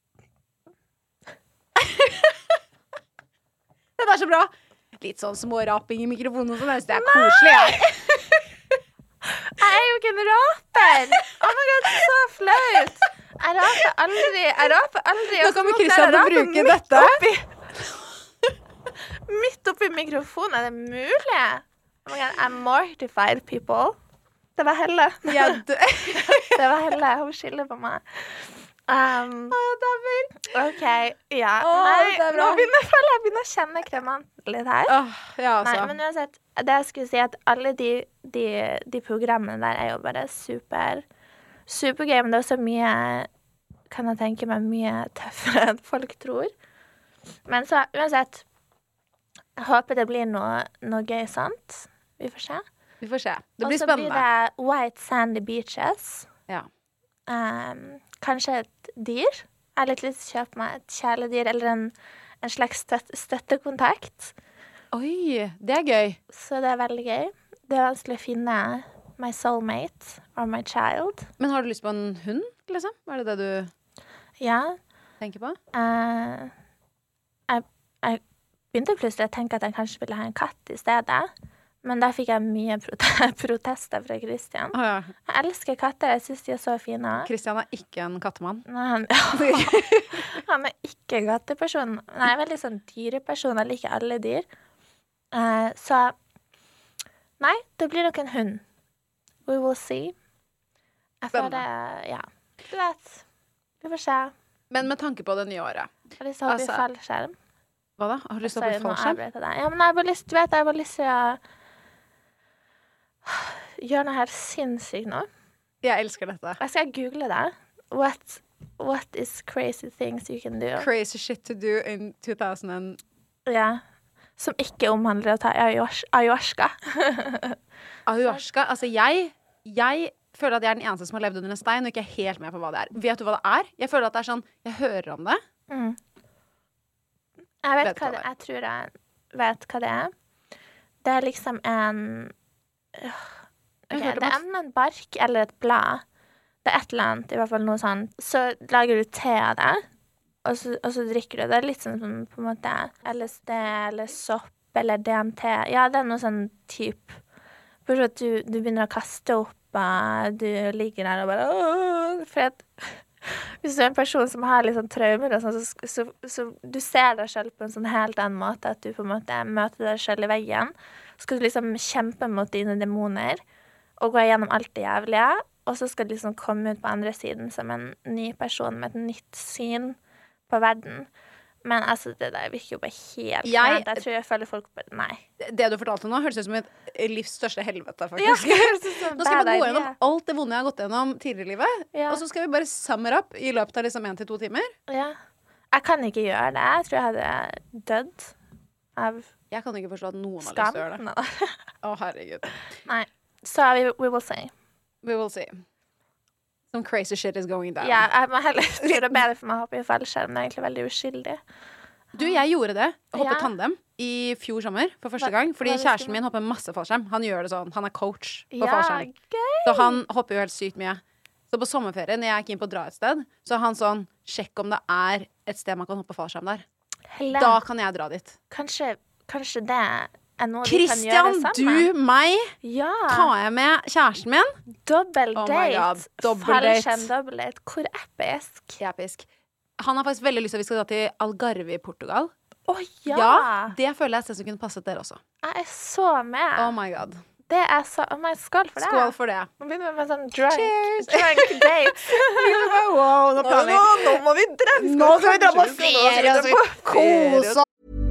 Det er så bra! Litt sånn småraping i mikrofonen og sånn. Jeg synes det er koselig, jeg. Jeg er jo ikke en raper! Oh my god, så flaut! Jeg raper aldri. Jeg raper aldri. Nå kan vi Kristian få bruke dette. Oppi. Midt oppi mikrofonen, er det mulig? Oh my god, I'm mortified, people. Det var Helle. Ja, det var Helle, hun skylder på meg. Um, Å, det er vel. OK, ja. Å, Nei, det er bra. nå begynner jeg, føler jeg begynner å kjenne kremanten litt her. Åh, ja, altså. Nei, men uansett, det jeg skulle si at alle de, de, de programmene der er jo bare super, supergøy, men det er også mye, kan jeg tenke meg, mye tøffere enn folk tror. Men så, uansett, jeg håper det blir noe, noe gøy, sant? Vi får se. Vi får se. Det blir Og så spennende. blir det White Sandy Beaches. Ja. Um, kanskje et dyr. Jeg har litt lyst til å kjøpe meg et kjæledyr, eller en, en slags støt, støttekontakt. Oi, det er gøy. Så det er veldig gøy. Det er vanskelig å finne my soulmate or my child. Men har du lyst på en hund, liksom? Er det det du Ja. tenker på? Uh, jeg, jeg begynte plutselig å tenke at jeg kanskje ville ha en katt i stedet. Men da fikk jeg mye prote- protester fra Kristian. Å ja. Jeg elsker katter. Jeg synes de er så fine. Kristian er ikke en kattemann. Nei, han, han er ikke katteperson. Nei, jeg er veldig sånn dyreperson. Jeg liker alle dyr. Uh, så nei, det blir nok en hund. We will see. Jeg Spennende. føler, ja. Du vet, vi får se. Men med tanke på det nye året. Jeg har lyst til å hoppe Altså, i fallskjerm. Hva da? Har du lyst til å Sorry, bli nå fallskjerm? avbrøt jeg deg. Ja, men jeg har bare lyst, du vet, jeg har bare lyst til å gjøre noe helt sinnssykt nå. Jeg elsker dette. Jeg skal google det. What, what is crazy things you can do? Crazy shit to do in two thousand and... Ja. Som ikke omhandler å ta ayahuas- ayahuasca. Ayahuasca. Altså, jeg, jeg føler at jeg er den eneste som har levd under en stein, og ikke er helt med på hva det er. Vet du hva det er? Jeg føler at det er sånn, jeg hører om det. Mm. Jeg vet, Vet hva hva det det Jeg tror jeg vet hva det er. Det er liksom en øh, Jeg ok, hørte Det er om at- enten en bark eller et blad. Det er et eller annet, i hvert fall noe sånt. Så lager du te av det, og så, og så drikker du. Det er litt sånn som på en måte L S D eller sopp eller D M T. Ja, det er noe sånn type. Bortsett at du, du begynner å kaste opp, og du ligger der og bare åh, for at hvis du er en person som har litt sånn traumer og sånn, så, så, så du ser deg selv på en sånn helt annen måte, at du på en måte møter deg selv i veggen. Så skal du liksom kjempe mot dine demoner og gå gjennom alt det jævlige, og så skal du liksom komme ut på andre siden som en ny person med et nytt syn på verden. Men altså, det der virker jo bare helt Jeg- rent. Jeg tror jeg føler folk bare, nei. Det du fortalte nå, høres ut som et livs største helvete, Ja, faktisk. det høres ut som Nå skal vi bad bare gå idea. gjennom alt det vonde jeg har gått gjennom tidligere i livet, Ja. og så skal vi bare sum it up i løpet av liksom en til to timer. Ja. Jeg kan ikke gjøre det. Jeg tror jeg hadde dødd av Jeg kan ikke forstå at noen har lyst skam. til å gjøre det. Nei. Å, herregud. Nei. Så we, we will see. We will see. Some crazy shit is going down. Ja, jeg må heller tror det er bedre for meg å hoppe i fallskjerm. Det er egentlig veldig uskyldig. Du, jeg gjorde det. Hoppet Ja. tandem i fjor sommer for første Hva- gang. Fordi hva er det kjæresten som- min hopper masse fallskjerm. Han gjør det sånn. Han er coach på Ja, fallskjerm. gøy! Så han hopper jo helt sykt mye. Så på sommerferien, når jeg gikk inn på å dra et sted, så er han sånn, sjekk om det er et sted man kan hoppe fallskjerm der. Helle, Da kan jeg dra dit. kanskje, kanskje det er noe vi kan gjøre Christian, sammen? du, meg, Ja. tar jeg med kjæresten min. Dobbel Oh my God, date. dobbel date. Fallskjerm dobbel date. Hvor episk. Episk. Han har faktisk veldig lyst til at vi skal dra til Algarve i Portugal. Å ja. Det føler jeg et sted som kunne passet dere også. Jeg er så med. Oh my god. Det er så... Oh my, skål for det. Skål for det. Nå begynner vi med sånn drunk, Cheers. drunk dates. Wow, nå nå, nå, nå må vi dra. Nå skal vi dra på ferie, og så vi kose oss.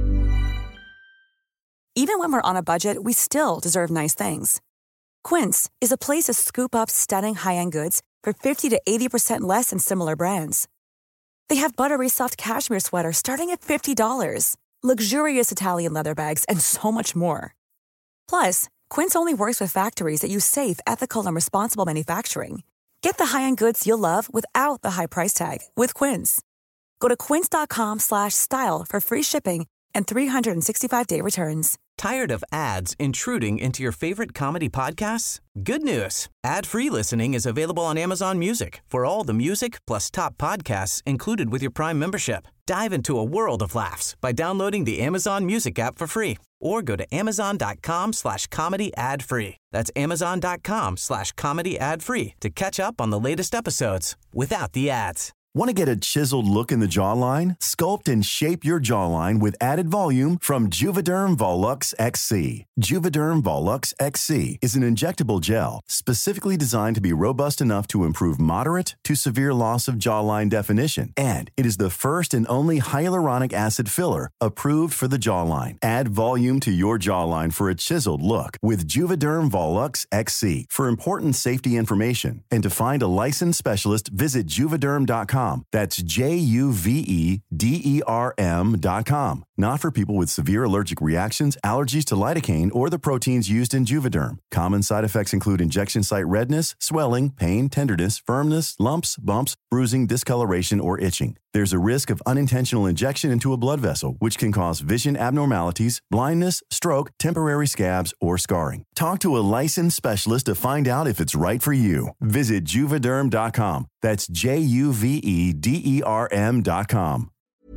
Even when we're on a budget, we still deserve nice things. Quince is a place to scoop up stunning high-end goods for fifty to eighty percent less than similar brands. They have buttery soft cashmere sweaters starting at fifty dollars, luxurious Italian leather bags, and so much more. Plus, Quince only works with factories that use safe, ethical, and responsible manufacturing. Get the high-end goods you'll love without the high price tag with Quince. Go to quince.com slash style for free shipping and three sixty-five day returns. Tired of ads intruding into your favorite comedy podcasts? Good news. Ad-free listening is available on Amazon Music for all the music plus top podcasts included with your Prime membership. Dive into a world of laughs by downloading the Amazon Music app for free or go to amazon.com slash comedy ad free. That's amazon.com slash comedy ad free to catch up on the latest episodes without the ads. Want to get a chiseled look in the jawline? Sculpt and shape your jawline with added volume from Juvederm Volux X C. Juvederm Volux X C is an injectable gel specifically designed to be robust enough to improve moderate to severe loss of jawline definition. And it is the first and only hyaluronic acid filler approved for the jawline. Add volume to your jawline for a chiseled look with Juvederm Volux X C. For important safety information and to find a licensed specialist, visit juvederm dot com. That's J U V E D E R M dot com. Not for people with severe allergic reactions, allergies to lidocaine, or the proteins used in Juvederm. Common side effects include injection site redness, swelling, pain, tenderness, firmness, lumps, bumps, bruising, discoloration, or itching. There's a risk of unintentional injection into a blood vessel, which can cause vision abnormalities, blindness, stroke, temporary scabs, or scarring. Talk to a licensed specialist to find out if it's right for you. Visit juvederm dot com. That's J U V E D E R M dot com.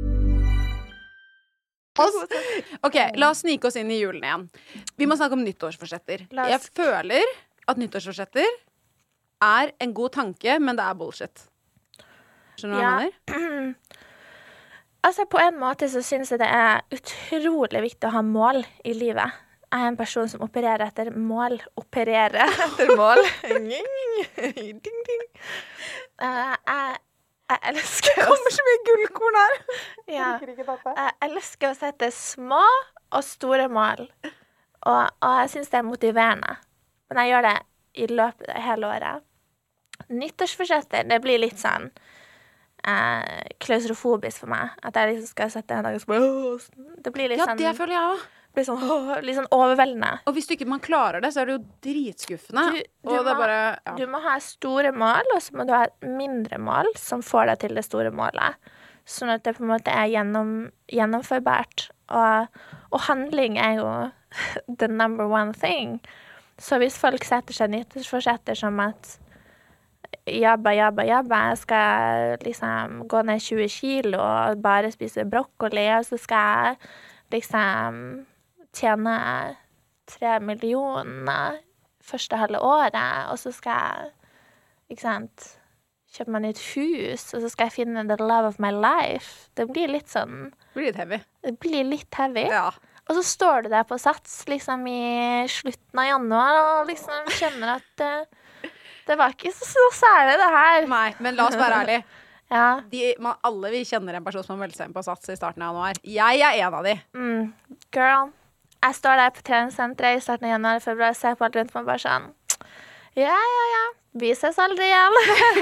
Ok, la oss snike oss inn i julen igjen. Vi må snakke om nyttårsforsetter. La oss- Jeg føler at nyttårsforsetter er en god tanke, men det er bullshit. Skjønner du hva jeg mener? Altså, på en måte så synes jeg det er utrolig viktig å ha mål i livet. Jeg er en person som opererer etter mål. Opererer etter mål. ding, ding. Uh, jeg, jeg elsker å... Kommer så mye gullkorn her. Ja. Jeg elsker å sette små og store mål. Og, og jeg synes det er motiverende. Men jeg gjør det i løpet av hele året. Nyttårsforsetter, det blir litt sånn eh, klaustrofobisk for meg. At jeg liksom skal sette en dag og så bare, det blir litt Ja, sånn, det føler jeg også. blir sånn, åh, litt sånn overveldende. Og hvis du ikke man klarer det, så er det jo dritskuffende. Du, du, og det må, er bare, ja. du må ha store mål, og så må du ha et mindre mål som får deg til det store målet. Sånn at det på en måte er gjennom, gjennomførbart. Og, og handling er jo the number one thing. Så hvis folk setter seg nyttårsforsetter som at jabba, jabba, jabba, jeg skal liksom gå ned tjue kilo og bare spise brokkoli, og så skal jeg liksom tjene tre millioner første halve året, og så skal jeg, ikke sant, kjøpe meg nytt hus, og så skal jeg finne the love of my life. Det blir litt sånn... Det blir litt heavy. Det blir litt heavy. Ja. Og så står du der på sats liksom i slutten av januar og liksom kjenner at uh, det var ikke så, så særlig det her. Nei, men la oss være ærlig. Ja. De, man, alle vi kjenner en person som har meldt seg inn på Sats i starten av januar. Jeg er en av de. Mm. Girl, jeg står der på treningssenteret i starten av januar, februar, ser på alt rundt meg bare sånn, ja, ja, ja, vi ses aldri igjen.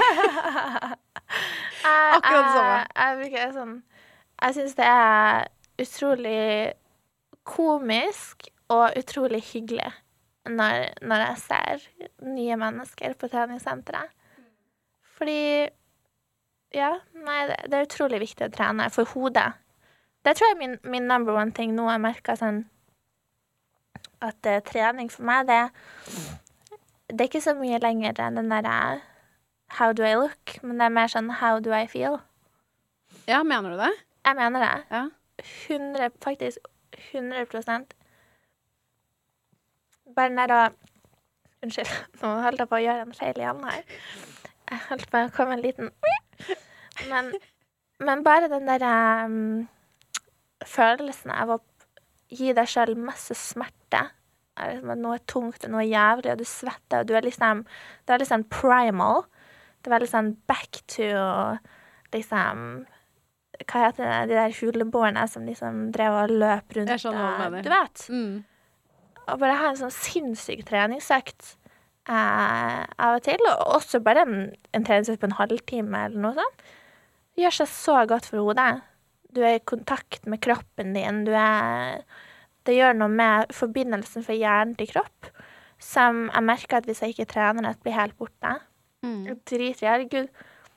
jeg, Akkurat det samme. Jeg, jeg, bruker sånn, jeg synes det er utrolig komisk og utrolig hyggelig når, når jeg ser nye mennesker på treningssenteret. Fordi, ja, nei, det, det er utrolig viktig å trene for hodet. Det tror jeg er min, min number one thing nå. Jeg merker sånn at uh, trening for meg, det, det er ikke så mye lenger enn den der uh, how do I look, men det er mer sånn how do I feel. Ja, mener du det? Jeg mener det. Ja. hundre, faktisk hundre prosent. Bare den der å... Unnskyld, nå holdt jeg på å gjøre en feil igjen her. Jeg holdt på å komme en liten... Men, men bare den der um, følelsen av å gi deg selv masse smerte er liksom at noe er tungt og noe er jævlig, og du svetter, og du er liksom, det er liksom primal. Det er veldig sånn back to, liksom, hva heter det, de der huleboerne som liksom drev og løp rundt. Jeg skjønner hva du mener. Du vet. Mm. Og bare ha en sånn sinnssyk treningsøkt eh, av og til, og også bare en, en treningsøkt på en halvtime eller noe sånt. Det gjør seg så godt for hodet. Du er i kontakt med kroppen din, du er, det gjør noe med forbindelsen fra hjernen til kropp, som jeg merker at hvis jeg ikke trener, det blir helt borte. Mm. Drit i, herregud.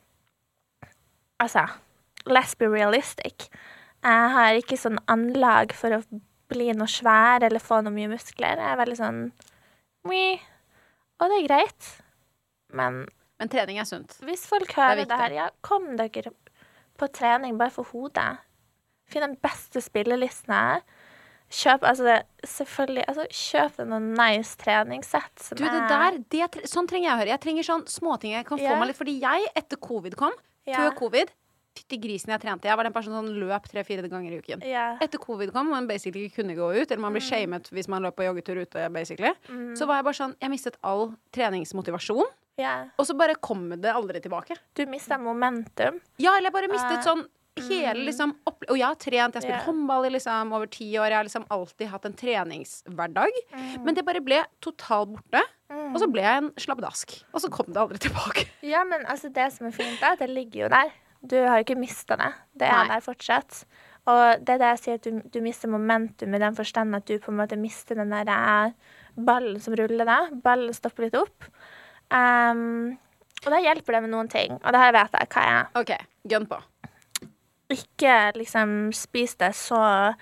Altså, let's be realistic. Jeg har ikke sånn anlag for å bli noe svær eller få noe mye muskler. Jeg er veldig sånn, Mii. Og det er greit. Men, Men trening er sunt. Hvis folk hører det, det her, ja, kom dere på trening bare for hodet. Finn den beste spillelisten her. Kjøp, altså det, selvfølgelig, altså kjøp deg noen nice treningssett som du, det der, det, sånn trenger jeg å høre. Jeg trenger sånn småting jeg kan få yeah. meg litt, fordi jeg, etter covid kom, yeah. før covid, fytti grisen jeg trente. Jeg var den personen som løp tre-fire ganger i uken. Yeah. Etter covid kom, man basically ikke kunne gå ut, eller man ble mm. shamed hvis man løp på joggetur ute, basically. Mm. Så var jeg bare sånn, jeg mistet all treningsmotivasjon, yeah. og så bare kom det aldri tilbake. Du mistet momentum. Ja, eller jeg bare mistet uh. sånn, hele liksom opp- og jeg har trent, jeg har spilt yeah. håndball i liksom over ti år, jeg har liksom alltid hatt en treningshverdag, mm. men det bare ble totalt borte, mm. og så ble jeg en slabbedask, og så kom det aldri tilbake. Ja, men altså det som er fint er at det ligger jo der. Du har jo ikke mistet det. Det er Nei. Der fortsatt. Og det er det jeg sier, at du, du mister momentum i den forstand at du på en måte mister den der ballen som ruller deg. Ballen stopper litt opp. Um, og da hjelper det med noen ting, og det her vet jeg hva jeg er. Ok, gun på. Ikke liksom spis det så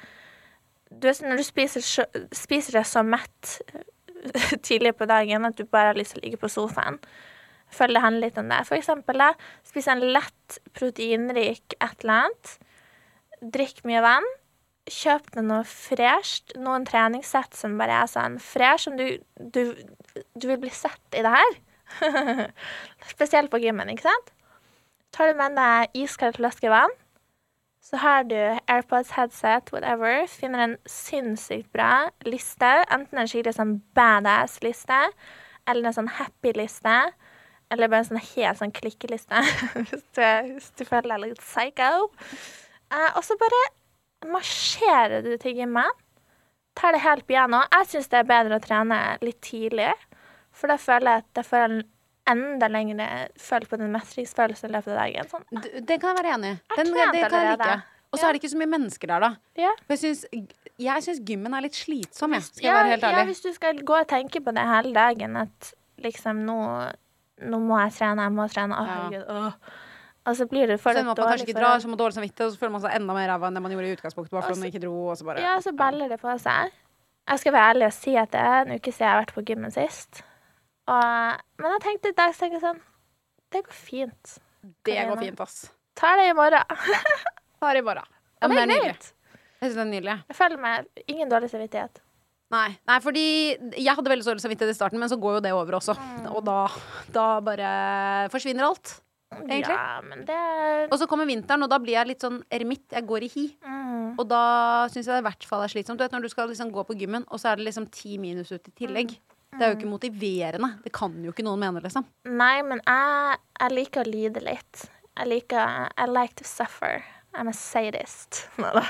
du vet, når du spiser, så, spiser det så mett tidlig på dagen at du bare har lyst til å ligge på sofaen. Følg det handler litt om det. For eksempel da, spis en lett proteinrik et eller annet. Drikk mye vann. Kjøp deg noe fresht. Noen treningssett som bare er sånn fresh, som du, du, du vil bli sett i det her. Spesielt på gymmen, ikke sant? Tar du med deg iskald flaske vann, så har du AirPods, headset, whatever. Finner en sinnssykt bra liste. Enten en skikkelig sånn badass liste, eller en sånn happy liste, eller bare en sånn helt sånn klikkeliste, hvis, du, hvis du føler deg litt psycho. Uh, og så bare marsjerer du til gymmen. Tar det helt piano. Jeg synes det er bedre å trene litt tidlig, for da føler jeg at jeg får en enda lengre følt på den mestringsfølelsen i løpet av dagen. Sånn. Det, det kan jeg være enig i. Den, det kan jeg like. Og så ja. er det ikke så mye mennesker der, da. Ja. Jeg synes, jeg synes gymmen er litt slitsom, jeg. Skal ja, jeg være helt ærlig. Ja, hvis du skal gå og tenke på det hele dagen, at liksom nå, nå må jeg trene, jeg må trene, å herregud, åh. Og så blir det for litt dårlig. Så man kanskje ikke drar, så må dårlig samvittighet, og så føler man seg enda mer ræva enn det man gjorde i utgangspunktet, bare fordi man ikke dro, og så bare... Ja, så baller det på seg. Jeg skal være ærlig og si at det er en uke siden jeg har vært på gymmen sist. Og, men jeg tenkte i dag, så tenker jeg sånn, det går fint. Det går fint, ass. Ta det i morgen. Ta det i morgen. Ja, men det er nydelig. Jeg synes det er nydelig. Jeg føler meg ingen dårlig samvittighet. Nei, nei, fordi jeg hadde veldig dårlig samvittighet i starten, men så går jo det over også. Mm. Og da, da bare forsvinner alt, egentlig. Ja, men det... Og så kommer vinteren, og da blir jeg litt sånn eremitt. Jeg går i hi. Mm. Og da synes jeg det i hvert fall er slitsomt. Du vet, når du skal liksom gå på gymmen, og så er det liksom ti minus ut i tillegg. Mm. Det er jo ikke motiverende. Det kan jo ikke noen mene, liksom. Nei, men jeg, jeg liker å lide litt. Jeg liker, I like to suffer. I'm a sadist. Neida.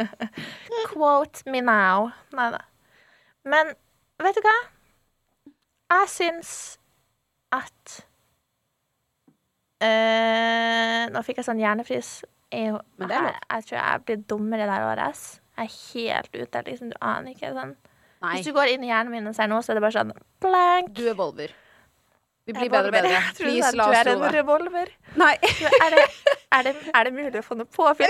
Quote me now. Neida. Men, vet du hva? Jeg synes at uh, nå fikk jeg sånn hjernefrys. Jeg, Men det er lov. Jeg, jeg tror jeg blir dummere der året. Jeg er helt ute, liksom, du aner ikke sånn. Nei. Hvis du går inn i hjernen min og ser noe, så er det bare sånn blank. Du er Volver. Vi blir bedre og bedre. Please, la oss tro det. Du er en revolver. Nei. Er det, er, det, er det mulig å få noe påfyll?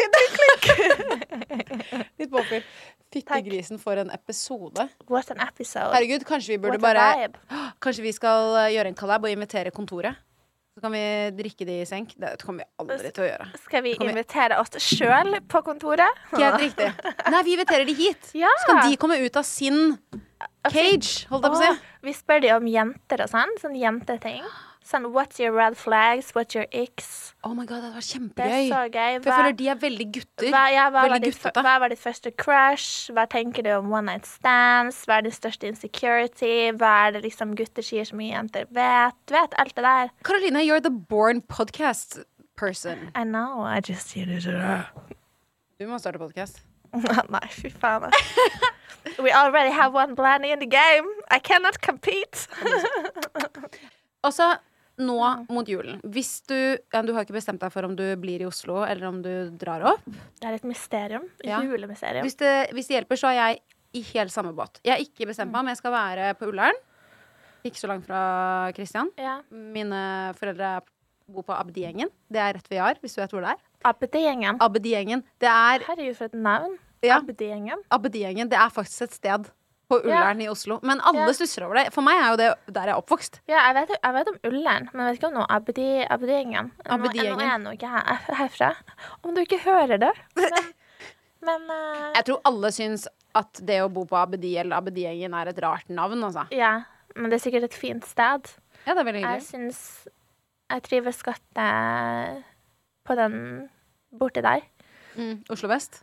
Litt påfyll. Fyttegrisen for en episode. What an episode. Herregud, kanskje vi burde What bare Kanskje vi skal gjøre en collab og invitere kontoret. Så kan vi drikke de i senk. Det kommer vi aldri til å gjøre. Skal vi invitere oss selv på kontoret? Helt riktig. Nei, vi inviterer de hit. Ja. Så kan de komme ut av sin cage, holdt jeg på å si. Vi spør de om jenter og sånn, sånn jenteting. Sånn, what's your red flags, what's your icks? Oh my god, det var Det kjempegøy. er så gøy. For jeg føler de er veldig gutter. Hva, ja, hva, var veldig ditt, guttete. hva var ditt første crush? Hva tenker du om one night stands? Hva er din største insecurity? Hva er det liksom gutter sier som mye jenter vet? Du vet, alt det der. Karoline, you're the born podcast person. I know, I just hear it. Du må starte podcast. Nei, fy faen. We already have one Blanny in the game. I cannot compete. Og så nå mot julen. Hvis du, ja, du har ikke bestemt deg for om du blir i Oslo, eller om du drar opp. Det er et mysterium. Ja. Julemysterium. Hvis det, hvis det hjelper, så er jeg i helt samme båt. Jeg har ikke bestemt meg om jeg skal være på Ullern. Ikke så langt fra Kristian. Ja. Mine foreldre bor på Abdi-gjengen. Det er rett ved Jar, hvis du vet hvor det er. Abdi-gjengen. Abdi-gjengen. Det er Herregud, for et navn. Ja. Abdi-gjengen. Abdi-gjengen. Det er faktisk et sted på Ullern i Oslo. Men alle Ja. stusser over det. For meg er jo det der jeg er oppvokst. Ja, jeg vet, jeg vet om Ullern, men jeg vet ikke om noe Abdi, Abdi-gjengen. Nå, Abdi-gjengen. nå er jeg nå ikke her, herfra. Om du ikke hører det. Men, men uh, Jeg tror alle syns at det å bo på Abdi eller Abdi-gjengen er et rart navn, altså. ja, men det er sikkert et fint sted. Ja, det er veldig Jeg hyggelig. syns jeg trives godt eh, på den borti der. Mm, Oslo vest.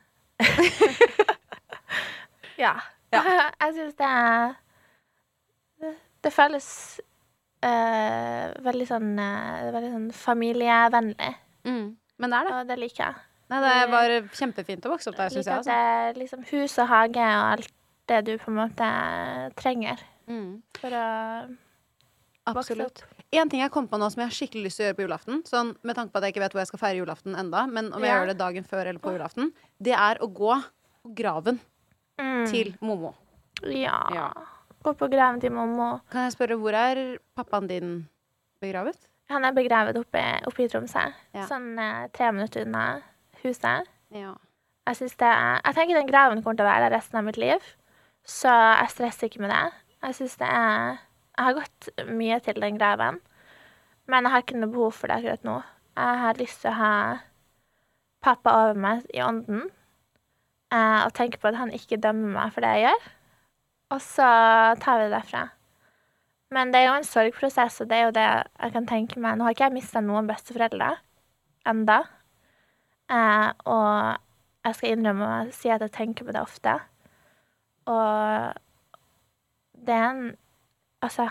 Ja. Jeg syns det er Det, det føles eh, veldig sånn eh, veldig sånn familievennlig, Mm. Men det er det. og det liker jeg. Nei, det var kjempefint å vokse opp der, Jeg syns liker jeg. at det Altså. er liksom hus og hage og alt det du på en måte trenger Mm. for å vokse Absolutt. opp. En ting jeg kom på nå som jeg har skikkelig lyst til å gjøre på julaften, sånn, med tanke på at jeg ikke vet hvor jeg skal feire julaften enda, men om jeg Ja. gjør det dagen før eller på julaften, det er å gå på graven Mm. til Momo. Ja. Ja. Gå på graven til mamma. Kan jeg spørre, hvor er pappaen din begravet? Han er begravet oppe, oppe i Tromsø. Ja. Sånn eh, tre minutter unna huset. Ja. Jeg synes det er, jeg tenker den graven kommer til å være der resten av mitt liv, så jeg stresser ikke med det. Jeg synes det er Jeg har gått mye til den graven, men jeg har ikke noe behov for det akkurat nå. Jeg har lyst til å ha pappa over meg i ånden, eh, og tenke på at han ikke dømmer meg for det jeg gjør. Og så tar vi det derfra. Men det er jo en sorgprosess, og det er jo det jeg kan tenke meg. Nå har ikke jeg mistet noen besteforeldre enda, eh, og jeg skal innrømme å si at jeg tenker på det ofte. Og det er en Altså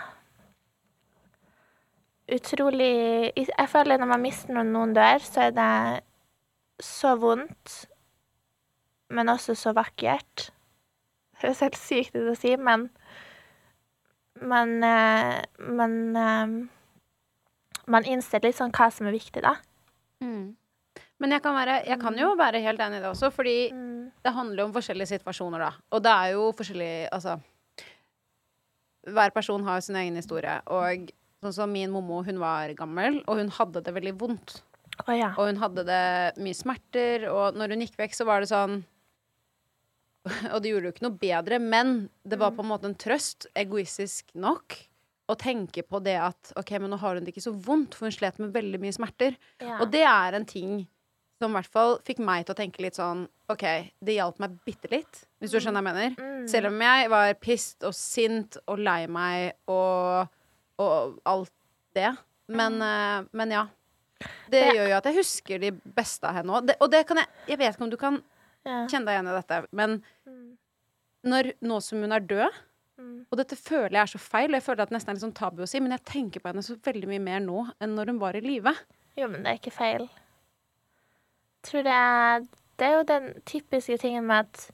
utrolig Jeg føler når man mister noen, noen dør, så er det så vondt, men også så vakkert. Det høres helt sykt ut å si, men man, eh, man, eh, man innser litt sånn hva som er viktig, da. Mm. Men jeg kan, være, jeg kan jo være helt enig i det også, fordi Mm. det handler jo om forskjellige situasjoner, da. Og det er jo forskjellig Altså hver person har jo sin egen historie. Og sånn som min mommo, hun var gammel, og hun hadde det veldig vondt. Å ja. Og hun hadde det mye smerter, og når hun gikk vekk, så var det sånn Og det gjorde jo ikke noe bedre, men det var på en måte en trøst, egoistisk nok, å tenke på det at OK, men nå har hun det ikke så vondt, for hun slet med veldig mye smerter. Ja. Og det er en ting som i hvert fall fikk meg til å tenke litt sånn OK, det hjalp meg bitte litt, hvis du skjønner hva jeg mener. Mm. Selv om jeg var pissed og sint og lei meg og, og alt det. Men, eh, men ja. Det Det- gjør jo at jeg husker de beste av henne òg. Og det kan jeg Jeg vet ikke om du kan Ja. kjenne deg igjen i dette, men Mm. når, nå som hun er død, Mm. og dette føler jeg er så feil, og jeg føler at det nesten er litt sånn tabu å si, men jeg tenker på henne så veldig mye mer nå enn når hun var i live. Jo, men det er ikke feil. Jeg tror det er Det er jo den typiske tingen med at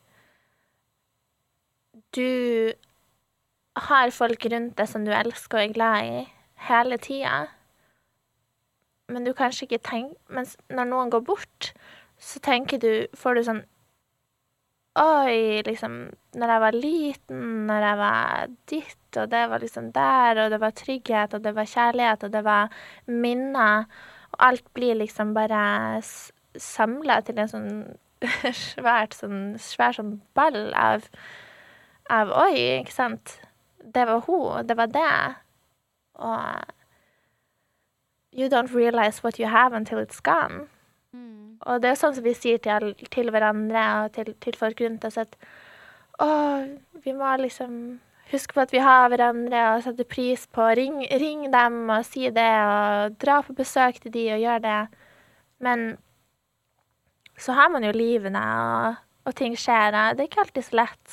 du har folk rundt deg som du elsker og er glad i hele tida, men du kanskje ikke tenker Mens når noen går bort, så tenker du Får du sånn Oi, liksom Når jeg var liten, når jeg var ditt, og det var liksom der, og det var trygghet, og det var kjærlighet, og det var minner, og alt blir liksom bare samla til en sånn svært sånn svær sånn ball av av Oi, ikke sant? Det var hun, det var det. Og you don't realize what you have until it's gone. Og det er sånn som vi sier til, all- til hverandre og til, til folk rundt oss at å, vi må liksom husk på at vi har hverandre og setter pris på. Ring, ring dem og si det, og dra på besøk til de og gjør det. Men så har man jo livene, og, og ting skjer. Det er ikke alltid så lett.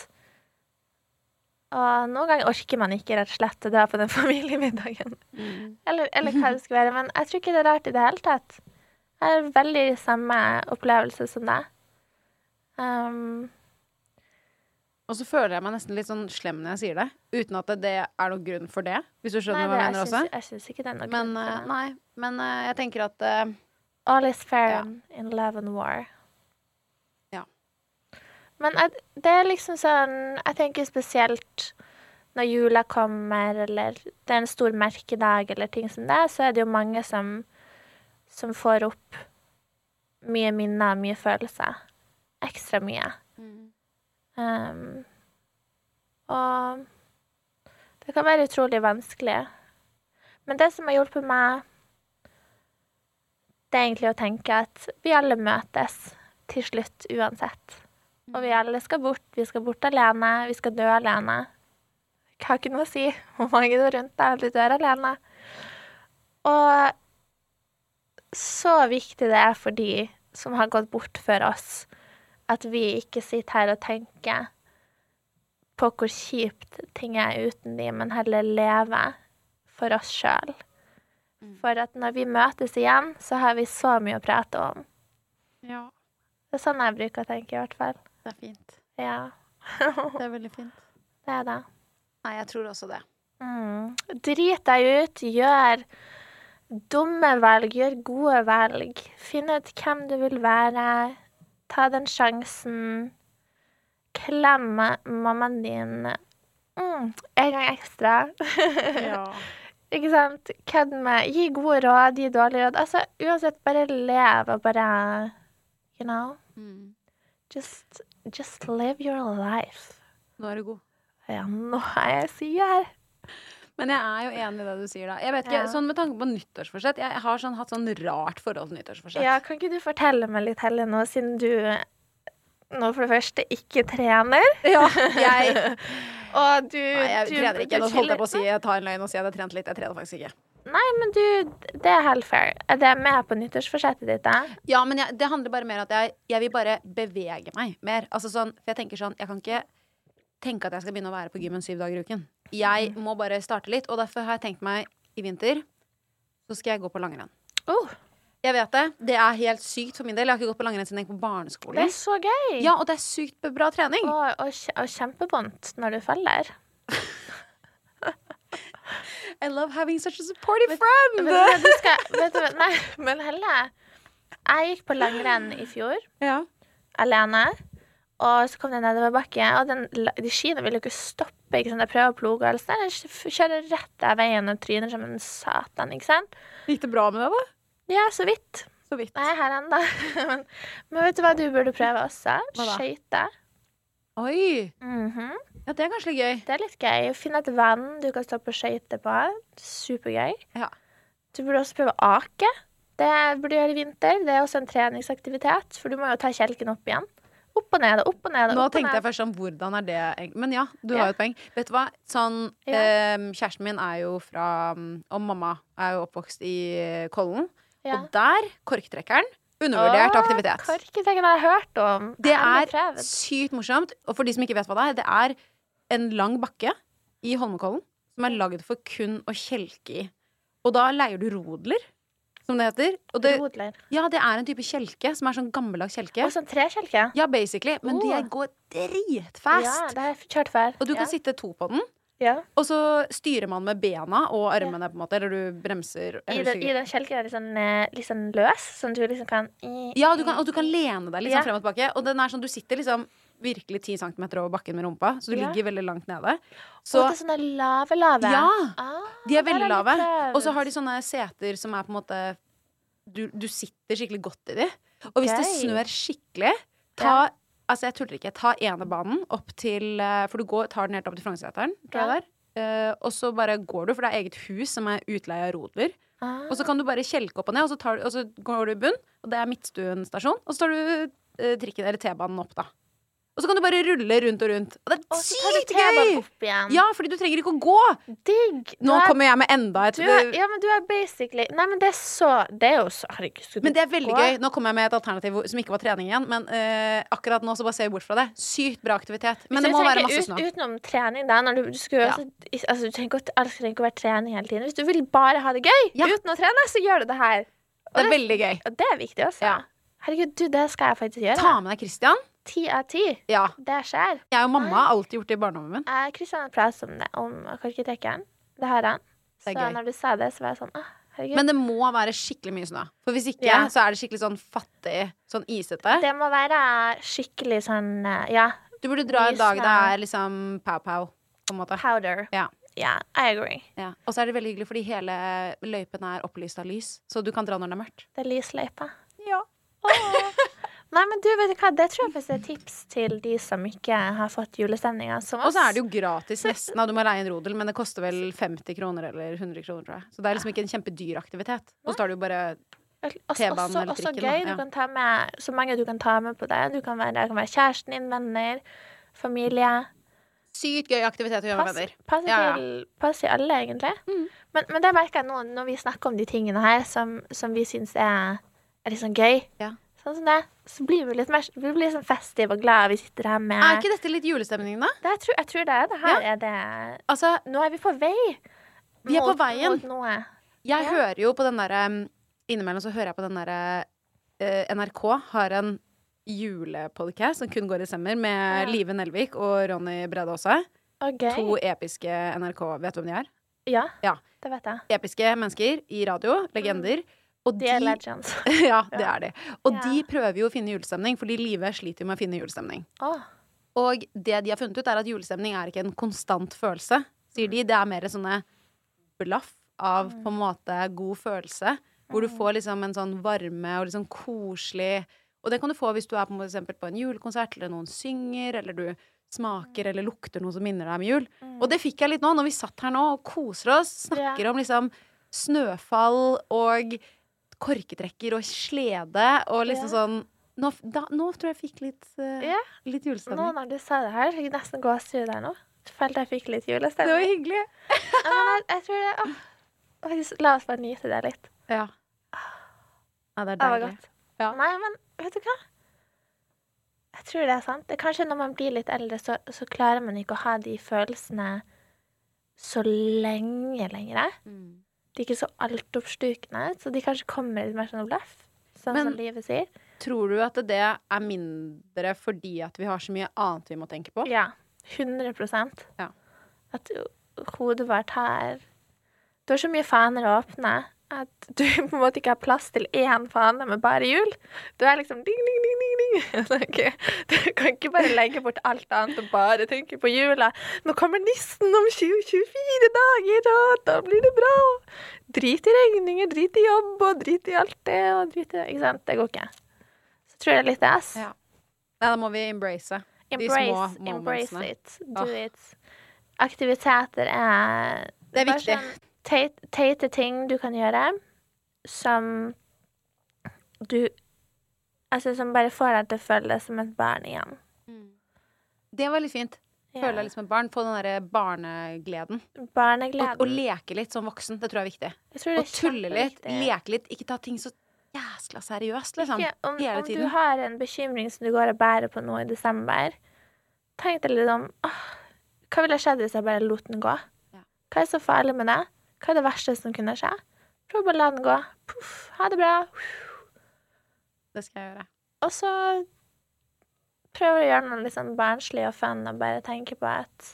Og noen ganger orker man ikke rett og slett å dra på den familiemiddagen. Mm. Eller, eller hva det skal være. Men jeg tror ikke det er rart i det hele tatt. Jeg har veldig samme opplevelse som deg. Um, og så føler jeg meg nesten litt sånn slem når jeg sier det, uten at det, det er noen grunn for det, hvis du skjønner nei, hva jeg mener også. Jeg synes ikke det er noen men, grunn for det. Nei, men uh, jeg tenker at uh, all is fair ja. in love and war. Ja. Men jeg, det er liksom sånn, jeg tenker spesielt når jula kommer, eller det er en stor merkedag, eller ting som det, så er det jo mange som, som får opp mye minner, mye følelser. Ekstra mye. Mm. Um, og det kan være utrolig vanskelig. Men det som har hjulpet meg, det er egentlig å tenke at vi alle møtes til slutt uansett. Og vi alle skal bort. Vi skal bort alene. Vi skal dø alene. Jeg har ikke noe å si hvor mange det er rundt deg. Du dør alene. Og så viktig det er for de som har gått bort før oss, at vi ikke sitter her og tenker på hvor kjipt ting er uten de, men heller lever for oss selv. Mm. For at når vi møtes igjen, så har vi så mye å prate om. Ja. Det er sånn jeg bruker å tenke i hvert fall. Det er fint. Ja. Det er veldig fint. Det er det. Nei, jeg tror også det. Mm. Drit deg ut, gjør dumme valg, gjør gode valg. Finn ut hvem du vil være. Ta den sjansen. Klem mammaen din mm, en gang ekstra. Ja. Ikke sant? Kødd med. Gi gode råd, gi dårlige råd. Altså, uansett, bare lev og bare, you know? Mm. Just, just live your life. Nå er du god. Ja, nå er jeg syr. Men jeg er jo enig i det du sier da. Jeg vet ikke, ja. Sånn med tanke på nyttårsforsett, jeg har sånn, hatt sånn rart forhold til nyttårsforsett. Ja, kan ikke du fortelle meg litt heller nå, siden du nå for det første ikke trener? Ja, jeg... og du... Nei, jeg du, trener ikke. Nå du holdt jeg på å si, jeg tar en løgn og si at jeg trent litt. Jeg trener faktisk ikke. Nei, men du, det er helt fair. Er det med på nyttårsforsettet ditt da? Ja, men jeg, det handler bare mer om at jeg, jeg vil bare bevege meg mer. Altså sånn, for jeg tenker sånn, jeg kan ikke tenke at jeg skal begynne å være på gymmen syv dager i uken. Jeg må bare starte litt, og derfor har jeg tenkt meg i vinter, så skal jeg gå på langrenn. Oh. Jeg vet det. Det er helt sykt for min del. Jeg har ikke gått på langrenn siden jeg gikk på barneskolen. Det er så gøy. Ja, og det er sykt bra trening. Og, og, og kjempebondt når du faller. I love having such a supportive friend. Vet, vet, du, skal, vet du, nei, men Helle, jeg gikk på langrenn i fjor. Ja. Alene. Og så kom det nedoverbakke, og den, de skiene ville jo ikke stoppe, ikke sant? Jeg prøver å ploge, altså. Jeg kjører rett av veien og tryner som en satan, ikke sant? Gikk det bra med det da? Ja, så vidt. Så vidt. Nei, her enda. men, men vet du hva du burde prøve også? Skøyte. Oi! Mhm. Ja, det er kanskje litt gøy. Det er litt gøy. Finne et vann du kan stå på skøyte på. Supergøy. Ja. Du burde også prøve å ake. Det burde du gjøre i vinter. Det er også en treningsaktivitet, for du må jo ta kjelken opp igjen. Opp og ned, opp og ned, Nå opp og tenkte ned. jeg først om hvordan er det egentlig. Men ja, du har jo et poeng. Vet du hva? Sånn, Ja. eh, kjæresten min er jo fra, og mamma er jo oppvokst i Kollen. Ja. Og der, korktrekkeren, undervurdert Åh, aktivitet. Korketrekken har jeg hørt om. Det Jeg har aldri er prøvd. sykt morsomt. Og for de som ikke vet hva det er, det er en lang bakke i Holmenkollen som er laget for kun å kjelke i. Og da leier du rodler, som det heter. Og det, Rodler. ja, det er en type kjelke som er sånn gammeldags kjelke. Og sånn trekjelke. Ja, basically. Men de Oh. går dritfast. Ja, det har jeg kjørt før. Og du kan ja. sitte to på den. Ja. Og så styrer man med bena og armene, på en måte. Eller du bremser. I, den, I den kjelken er det sånn, eh, litt sånn løs, sånn at du liksom kan i, Ja, du kan, og du kan lene deg litt sånn Ja. frem og tilbake. Og den er sånn, du sitter liksom virkelig ti centimeter over bakken med rumpa, så du Ja. ligger veldig langt nede. Så, Så og det er sånne lave-lave. ja, Ah, de er der veldig har jeg lave. prøvd. Og så har de sånne seter som er på en måte Du, du sitter skikkelig godt i de. Og hvis det Gøy. snør skikkelig, ta Altså, jeg tuller ikke. Ta enebanen opp til For du går, tar den helt opp til Frognerseteren, tror Ja. jeg det er. Uh, og så bare går du, for det er eget hus som er utleie av rodler. Ah. Og så kan du bare kjelke opp og ned, og så, tar, og så går du i bunn, og det er Midtstuen stasjon. Og så tar du uh, trikken eller T-banen opp, da. Og så kan du bare rulle rundt og rundt. Og det er Og så tar du sykt T-banen gøy! opp igjen. Ja, fordi du trenger ikke å gå. Digg. Du Nå er- kommer jeg med enda et du er, Ja, men du er basically Nei, men det er så Det er jo så Herregud, skal du Men det er veldig gå? gøy. Nå kommer jeg med et alternativ hvor- som ikke var trening igjen. Men eh, akkurat nå så bare ser vi bort fra det. Sykt bra aktivitet. Men Hvis det du må være tenker masse ut, snø. Utenom trening, da. Når du, du skulle, Ja. også, altså, du trenger ikke, å- alt trenger ikke å være trening hele tiden. Hvis du vil bare ha det gøy Ja. uten å trene, så gjør du det her. Og Det er veldig gøy. Og det er viktig også. Ja. Herregud, du, det skal jeg faktisk gjøre. Ta med deg Christian. Ti av ti. Ja. Det skjer. Jeg og mamma har alltid gjort det i barndommen min. Jeg Kristian har pratet om det, om korketrekkeren. Det har han. Det Så er gøy. når du sa det, så var jeg sånn ah, herregud. Men det må være skikkelig mye snø. For hvis ikke, Ja. så er det skikkelig sånn fattig, sånn isete. Det må være skikkelig sånn eh, Ja, Du burde dra en mye dag det snø. er liksom pow-pow, på en måte. powder. Ja. Ja, I agree. Ja. Og så er det veldig hyggelig, fordi hele løypen er opplyst av lys. Så du kan dra når det er mørkt. Det er lysløype. Ja. Nei, men du, vet du hva? Det tror jeg faktisk er tips til de som ikke har fått julestemninga som oss. Og så er det jo gratis nesten. Da. Du må leie en rodel, men det koster vel femti kroner eller hundre kroner, tror jeg. Så det er liksom ikke en kjempedyr aktivitet. Og så tar du jo bare Også, T-banen også, eller også trikken, gøy. da, ja. Du kan ta med så mange du kan ta med på det. Du kan være, det kan være kjæresten din, venner, familie. sykt gøy aktivitet å gjøre med Pass, venner. pass, Ja, ja. til, pass til alle, egentlig. Mm. Men, men det merker jeg nå når vi snakker om de tingene her som, som vi syns er, er litt sånn gøy. Ja. Sånn som det. Så blir vi litt mer vi blir sånn festive og glade. Vi sitter her med Er ikke dette litt julestemning, da? det, jeg, tror, jeg tror det. Det her Ja. er det Altså, Nå er vi på vei. Vi er på mot- veien. Mot noe. jeg Ja. hører jo på den derre Innimellom så hører jeg på den derre eh, N R K har en julepodcast som kun går i desember, med Ja. Live Nelvik og Ronny Brede Aase. Og gøy. To episke N R K. Vet du hvem de er? Ja, Ja. det vet jeg. Episke mennesker i radio. Legender. Og De er legends. ja, det Ja. er de. Og Ja. de prøver jo å finne julestemning, fordi Live sliter jo med å finne julestemning. Åh. Og det de har funnet ut, er at julestemning er ikke en konstant følelse, sier de. Det er mer sånne blaff av på en måte god følelse, hvor du får liksom en sånn varme og liksom koselig. Og det kan du få hvis du er på, for eksempel på en julekonsert, eller noen synger, eller du smaker eller lukter noe som minner deg om jul. Og det fikk jeg litt nå, når vi satt her nå og koser oss, snakker Ja. om liksom snøfall og korketrekker og slede, og liksom Ja. sånn nå, da, nå tror jeg jeg fikk litt, eh, Ja. litt Nå julestemning. når du sa det her, fikk jeg nesten gåsehud der nå. Følte jeg fikk litt Det var julestemning. hyggelig. Ja, men jeg, jeg tror det åh. Faktisk, La oss bare nyte det litt. Ja. Ja, det er Det var deilig. godt. Ja. Nei, men vet du hva? Jeg tror det er sant. Det er kanskje når man blir litt eldre, så, så klarer man ikke å ha de følelsene så lenge lenger. Mm. De er ikke så altoppslukende, så de kanskje kommer litt mer sånn bløff, sånn Men- som livet sier. Tror du at det er mindre fordi at vi har så mye annet vi må tenke på? Ja. hundre prosent. Ja. At hodet vårt har Du har så mye faner å åpne at du på en måte ikke har plass til én fane med bare jul. Du er liksom ding, ding, ding, ding, ding. Det er ikke, du kan ikke bare legge bort alt annet og bare tenke på jula. Nå kommer nissen om tjue til tjuefire dager, og da blir det bra. Drit i regninger, drit i jobb, og drit i alt det, og drit i Ikke sant? Det går ikke. Så tror jeg det er litt det, ass. Ja. Nei, da må vi embrace de små Embrace, embrace momentsene. it. Do Ah. it. Aktiviteter er Det er bare viktig. sånn teit- Teite ting du kan gjøre som du Altså som bare får deg til å føle deg som et barn igjen. Det var litt fint. Ja. Føle deg litt som et barn. Få den derre barnegleden. Og, Barnegleden. og leke litt som voksen. Det tror jeg er viktig. Jeg tror det Og er tulle litt. kjempeviktig. Leke litt. Ikke ta ting så jæskla seriøst, liksom. Ikke, om, Hele om du tiden. har en bekymring som du går og bærer på nå i desember, tenk deg litt om åh, hva ville skjedd hvis jeg bare lot den gå? Ja. Hva er så farlig med det? Hva er det verste som kunne skje? Prøv bare å la den gå. Puff, ha det bra. Det skal jeg gjøre. Og så prøver å gjøre noe litt sånn barnslig og fun og bare tenke på at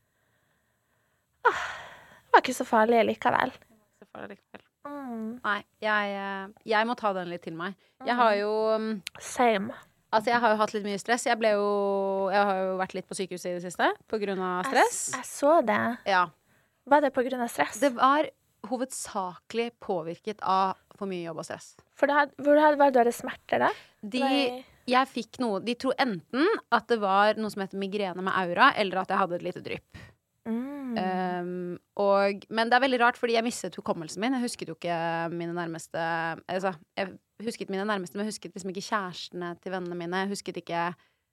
åh, det var ikke så farlig likevel. Så får jeg likevel. Mm, Nei, jeg, eh, jeg må ta den litt til meg. Jeg har jo mm, same. Altså, jeg har jo hatt litt mye stress. Jeg ble jo Jeg har jo vært litt på sykehuset i det siste på grunn av stress. Jeg, jeg så det. Ja. Var det på grunn av stress? Det var hovedsakelig påvirket av for mye jobb og stress. For det had, hvor had, var det du hadde smerter da? De, Nei. jeg fikk noe De tror enten at det var noe som heter migrene med aura, eller at jeg hadde et lite drypp. Mm. Um, og, men det er veldig rart, fordi jeg mistet hukommelsen min. Jeg husket jo ikke mine nærmeste Altså, jeg husket mine nærmeste, men jeg husket liksom ikke kjærestene til vennene mine. Jeg husket ikke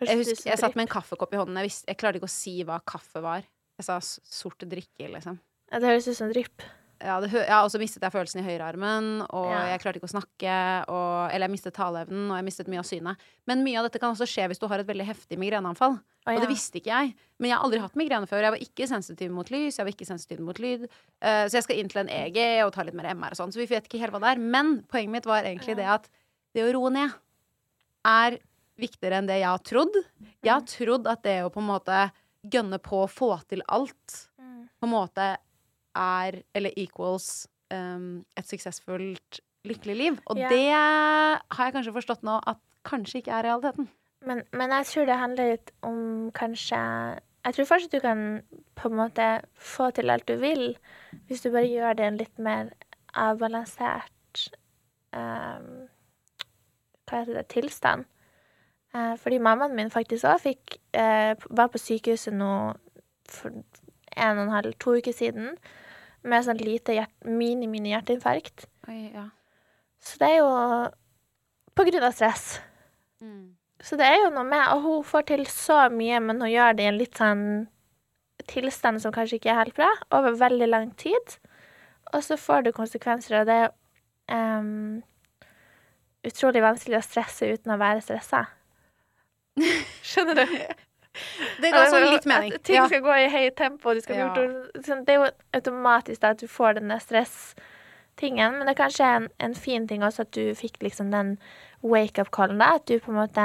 Jeg husker, jeg satt med en kaffekopp i hånden. Jeg, visste, jeg klarte ikke å si hva kaffe var. Jeg sa sort drikke, liksom. Ja, det høres ut som drypp. Ja, det, ja, og så mistet jeg følelsen i høyrearmen, og Ja. jeg klarte ikke å snakke, og, eller jeg mistet taleevnen, og jeg mistet mye av synet. Men mye av dette kan også skje hvis du har et veldig heftig migreneanfall. Å, ja. Og det visste ikke jeg. Men jeg har aldri hatt migrene før. Jeg var ikke sensitiv mot lys, jeg var ikke sensitiv mot lyd. Uh, så jeg skal inn til en E G og ta litt mer M R og sånn, så vi vet ikke helt hva det er. Men poenget mitt var egentlig det at det å roe ned er viktigere enn det jeg har trodd. Jeg har trodd at det å på en måte gønne på å få til alt, på en måte er, eller equals, um, et suksessfullt, lykkelig liv. Og Ja. det har jeg kanskje forstått nå at kanskje ikke er realiteten. Men, men jeg tror det handler litt om kanskje Jeg tror først at du kan på en måte få til alt du vil, hvis du bare gjør det en litt mer avbalansert um, Hva heter det? Tilstand. Uh, fordi mammaen min faktisk også fikk uh, var på sykehuset nå for en og en halv, to uker siden med sånn lite hjert, mini-mini-hjerteinfarkt. Oi, ja. Så det er jo på grunn av stress. Mm. Så det er jo noe med, og hun får til så mye, men hun gjør det i en litt sånn tilstand som kanskje ikke er helt bra, over veldig lang tid. Og så får du konsekvenser, og det er um, utrolig vanskelig å stresse uten å være stresset. Skjønner du? Det ga sånn litt mening. At ting Ja. skal gå i høyt tempo, og du skal Ja. gjort, sånn, det er jo automatisk da, at du får denne stress-tingen, men det er kanskje en, en fin ting også at du fikk liksom den wake-up-callen da, at du på en måte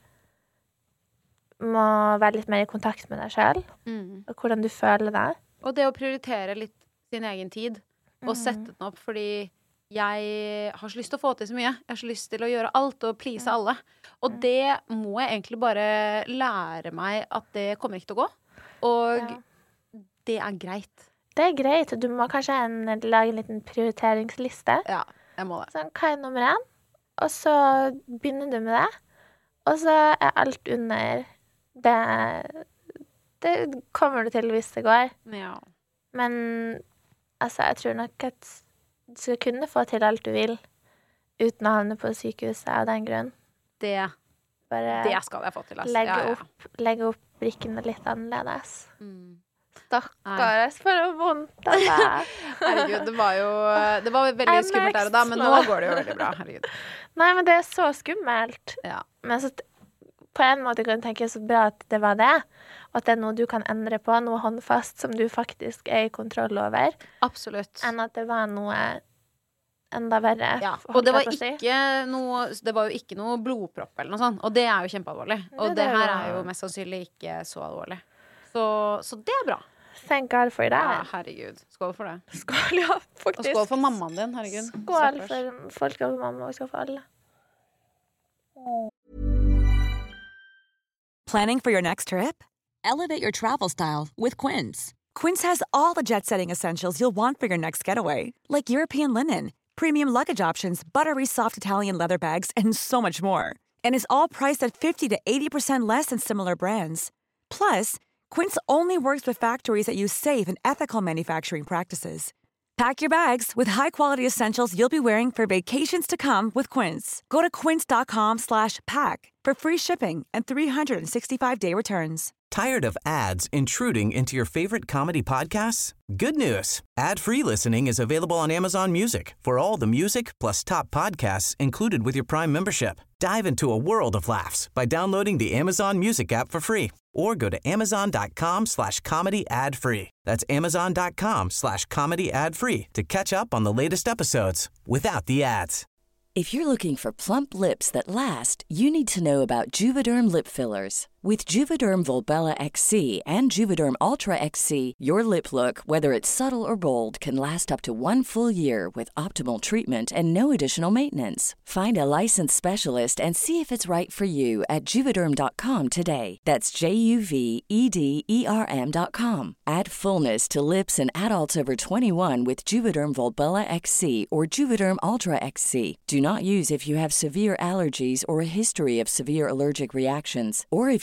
må være litt mer i kontakt med deg selv, Mm. og hvordan du føler deg. Og det å prioritere litt sin egen tid, og sette den opp, fordi jeg har så lyst til å få til så mye. Jeg har så lyst til å gjøre alt og please alle. Og det må jeg egentlig bare lære meg at det kommer ikke til å gå. Og Ja. det er greit. Det er greit, du må kanskje en, lage en liten prioriteringsliste. Ja, jeg må det. Sånn, hva er nummer én? Og så begynner du med det. Og så er alt under det. Det kommer du til hvis det går. Ja. Men altså, jeg tror nok at du skal kunne få til alt du vil uten å havne på sykehuset av den grunn. Det, Bare det skal jeg få til. Altså. legge, Ja, ja. Opp, legge opp brikkene litt annerledes. Mm. Stakkars, for å vondt av deg. Herregud, det var jo Det var veldig I'm skummelt der og da, men nå next. går det jo veldig bra. Herregud. Nei, men det er så skummelt. Ja. Men så t- på en måte kan du tenke så bra at det var det, og at det er noe du kan endre på, noe håndfast som du faktisk er i kontroll over, Absolutt. enn at det var noe enda verre. Ja, holdt og det var, jeg på å si. ikke noe, det var jo ikke noe blodpropp eller noe sånt, og det er jo kjempealvorlig. Og det det er her jo- er jo mest sannsynlig ikke så alvorlig. Så, så det er bra. Thank God for Ja, that. herregud. Skål for det. Skål, ja, Og faktisk. skål for mammaen din, herregud. Skål Stakkars. for folk og mamma, og skål for alle. Planning for your next trip? Elevate your travel style with Quince. Quince has all the jet-setting essentials you'll want for your next getaway, like European linen, premium luggage options, buttery soft Italian leather bags, and so much more. And is all priced at fifty to eighty percent less than similar brands. Plus, Quince only works with factories that use safe and ethical manufacturing practices. Pack your bags with high-quality essentials you'll be wearing for vacations to come with Quince. Go to quince.com slash pack for free shipping and three sixty-five day returns. Tired of ads intruding into your favorite comedy podcasts? Good news. Ad-free listening is available on Amazon Music for all the music plus top podcasts included with your Prime membership. Dive into a world of laughs by downloading the Amazon Music app for free or go to amazon.com slash comedy ad free. That's amazon.com slash comedy ad free to catch up on the latest episodes without the ads. If you're looking for plump lips that last, you need to know about Juvederm lip fillers. With Juvederm Volbella X C and Juvederm Ultra X C, your lip look, whether it's subtle or bold, can last up to one full year with optimal treatment and no additional maintenance. Find a licensed specialist and see if it's right for you at juvederm dot com today. That's J U V E D E R M dot com. Add fullness to lips in adults over twenty-one with Juvederm Volbella X C or Juvederm Ultra X C. Do not use if you have severe allergies or a history of severe allergic reactions, or if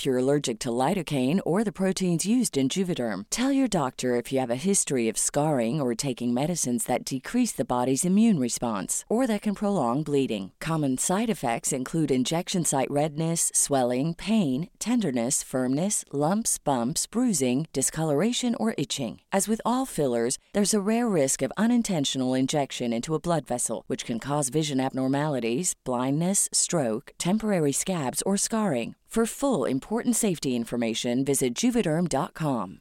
you're allergic to lidocaine or the proteins used in Juvederm. Tell your doctor if you have a history of scarring or taking medicines that decrease the body's immune response or that can prolong bleeding. Common side effects include injection site redness, swelling, pain, tenderness, firmness, lumps, bumps, bruising, discoloration, or itching. As with all fillers, there's a rare risk of unintentional injection into a blood vessel, which can cause vision abnormalities, blindness, stroke, temporary scabs, or scarring. For full, important safety information, visit Juvederm dot com.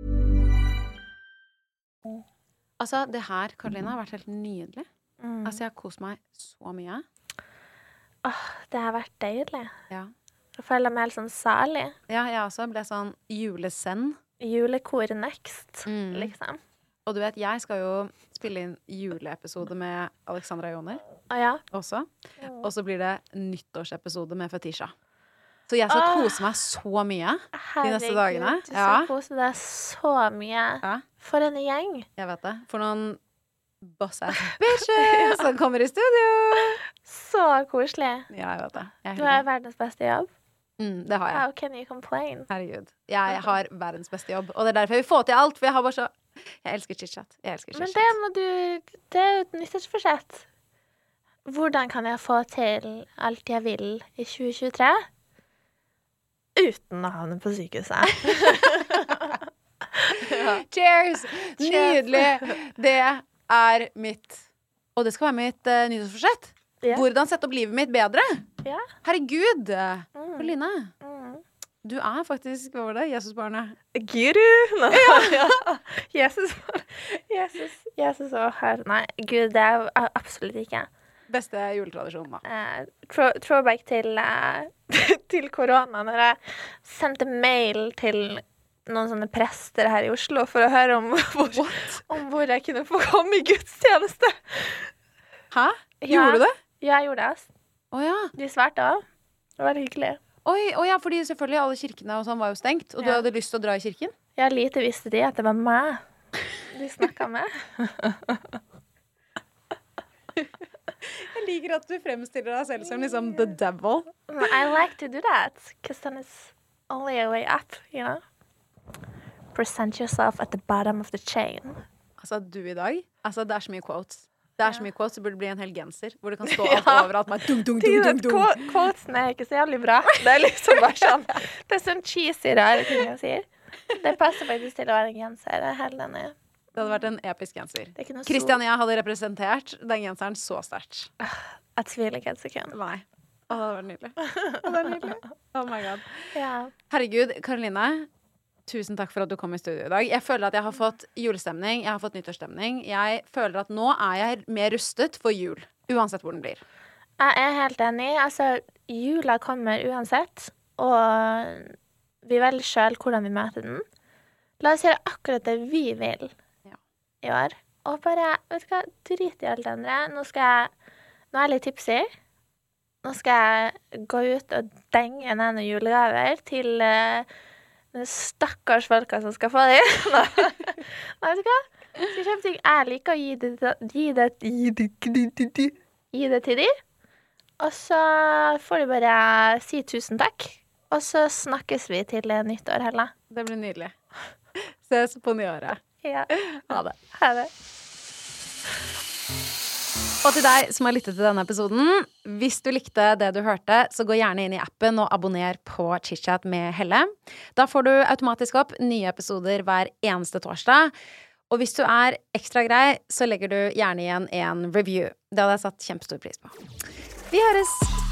Altså, det her, Karoline, har vært helt nydelig. Mm. Altså, jeg har kost meg så mye. Åh, det har vært deilig. Ja. Jeg føler meg helt sånn salig. Ja, jeg også ble sånn julesend. Julekor next, Mm. liksom. Og du vet, jeg skal jo spille inn juleepisode med Alexandra Joner Å ja. også. Og så blir det nyttårsepisode med Fetisha. Så jeg skal Åh. kose meg så mye de neste Herregud, dagene. du skal kose deg så mye. Ja, For en gjeng. jeg vet det. For noen boss-ass bitches som kommer i studio. Så koselig. Ja, jeg vet det. Jeg er Du har heldig. verdens beste jobb. Mm, det har jeg. How can you complain? Herregud. Jeg har verdens beste jobb. Og det er derfor jeg vil få til alt. For jeg har bare så Jeg elsker chit-chat. Jeg elsker Men chit-chat. det må du Det er jo et nyttårsforsett. Hvordan kan jeg få til alt jeg vil i tjue tjuetre? Uten å havne på sykehuset. Cheers! Nydelig! Det er mitt Og det skal være mitt uh, nyttårsforsett. Ja. Hvordan sette opp livet mitt bedre. Ja. Herregud! Mm. Karoline, Mm. du er faktisk Hva var det? Jesusbarnet. Guru! Nå. Ja. Jesus. Jesus. Jesus og herre. Nei, Gud, det er jeg absolutt ikke. Beste juletradisjonen, da. Eh, throw, throwback til, eh, til korona, når jeg sendte mail til noen sånne prester her i Oslo for å høre om hvor, om hvor jeg kunne få komme i gudstjeneste. Hæ? Ja. Gjorde du det? Ja, jeg gjorde det. ass. Å ja. De svarte også. Det var veldig hyggelig. Oi, å ja, fordi selvfølgelig alle kirkene og sånn var jo stengt, og du Ja. hadde lyst til å dra i kirken? Ja, lite visste de at det var meg de snakket med. Jeg liker at du fremstiller deg selv som liksom the devil. I like to do that, because then it's only a way up, you know? Present yourself at the bottom of the chain. Altså, du i dag, altså det er så mye quotes. Det er så mye quotes, det burde bli en hel genser, hvor det kan stå alt Ja. overalt med dung, dung, De dung, dung, dung. quote- Quotesene er ikke så jævlig bra. Det er liksom bare sånn, det er sånn cheesy, rare ting jeg sier. Det passer faktisk til å være en genser, jeg er helt enig. Det hadde vært en episk genser. Det er ikke noe Christian og jeg hadde representert den genseren så sterkt. Jeg tviler ikke et sekund. Nei. Å, det hadde vært nydelig. Å, det er nydelig. Oh my god. Ja. Herregud, Karoline, tusen takk for at du kom i studio i dag. Jeg føler at jeg har fått julestemning, jeg har fått nyttårsstemning. Jeg føler at nå er jeg mer rustet for jul, uansett hvor den blir. Jeg er helt enig. Altså, jula kommer uansett, og vi velger selv hvordan vi møter den. La oss gjøre akkurat det vi vil Ja. i år. Og bare, vet du hva, drit i alt det andre. Nå skal jeg, nå er jeg litt tipsy. Nå skal jeg gå ut og denge en ene julegaver til uh, den stakkars folka som skal få det. Nei, vet du hva? Skal jeg kjøpe ting jeg liker å gi det, gi det, gi det, gi det, gi det til de. Og så får de bare si tusen takk. Og så snakkes vi til nyttår, Hella. Det blir nydelig. Ses på nyåret. Ja. Ha det. Ha det. Og til deg som har lyttet til denne episoden, hvis du likte det du hørte, så gå gjerne inn i appen og abonner på ChitChat med Helle. Da får du automatisk opp nye episoder hver eneste torsdag. Og hvis du er ekstra grei, så legger du gjerne igjen en review. Det hadde jeg satt kjempestor pris på. Vi høres!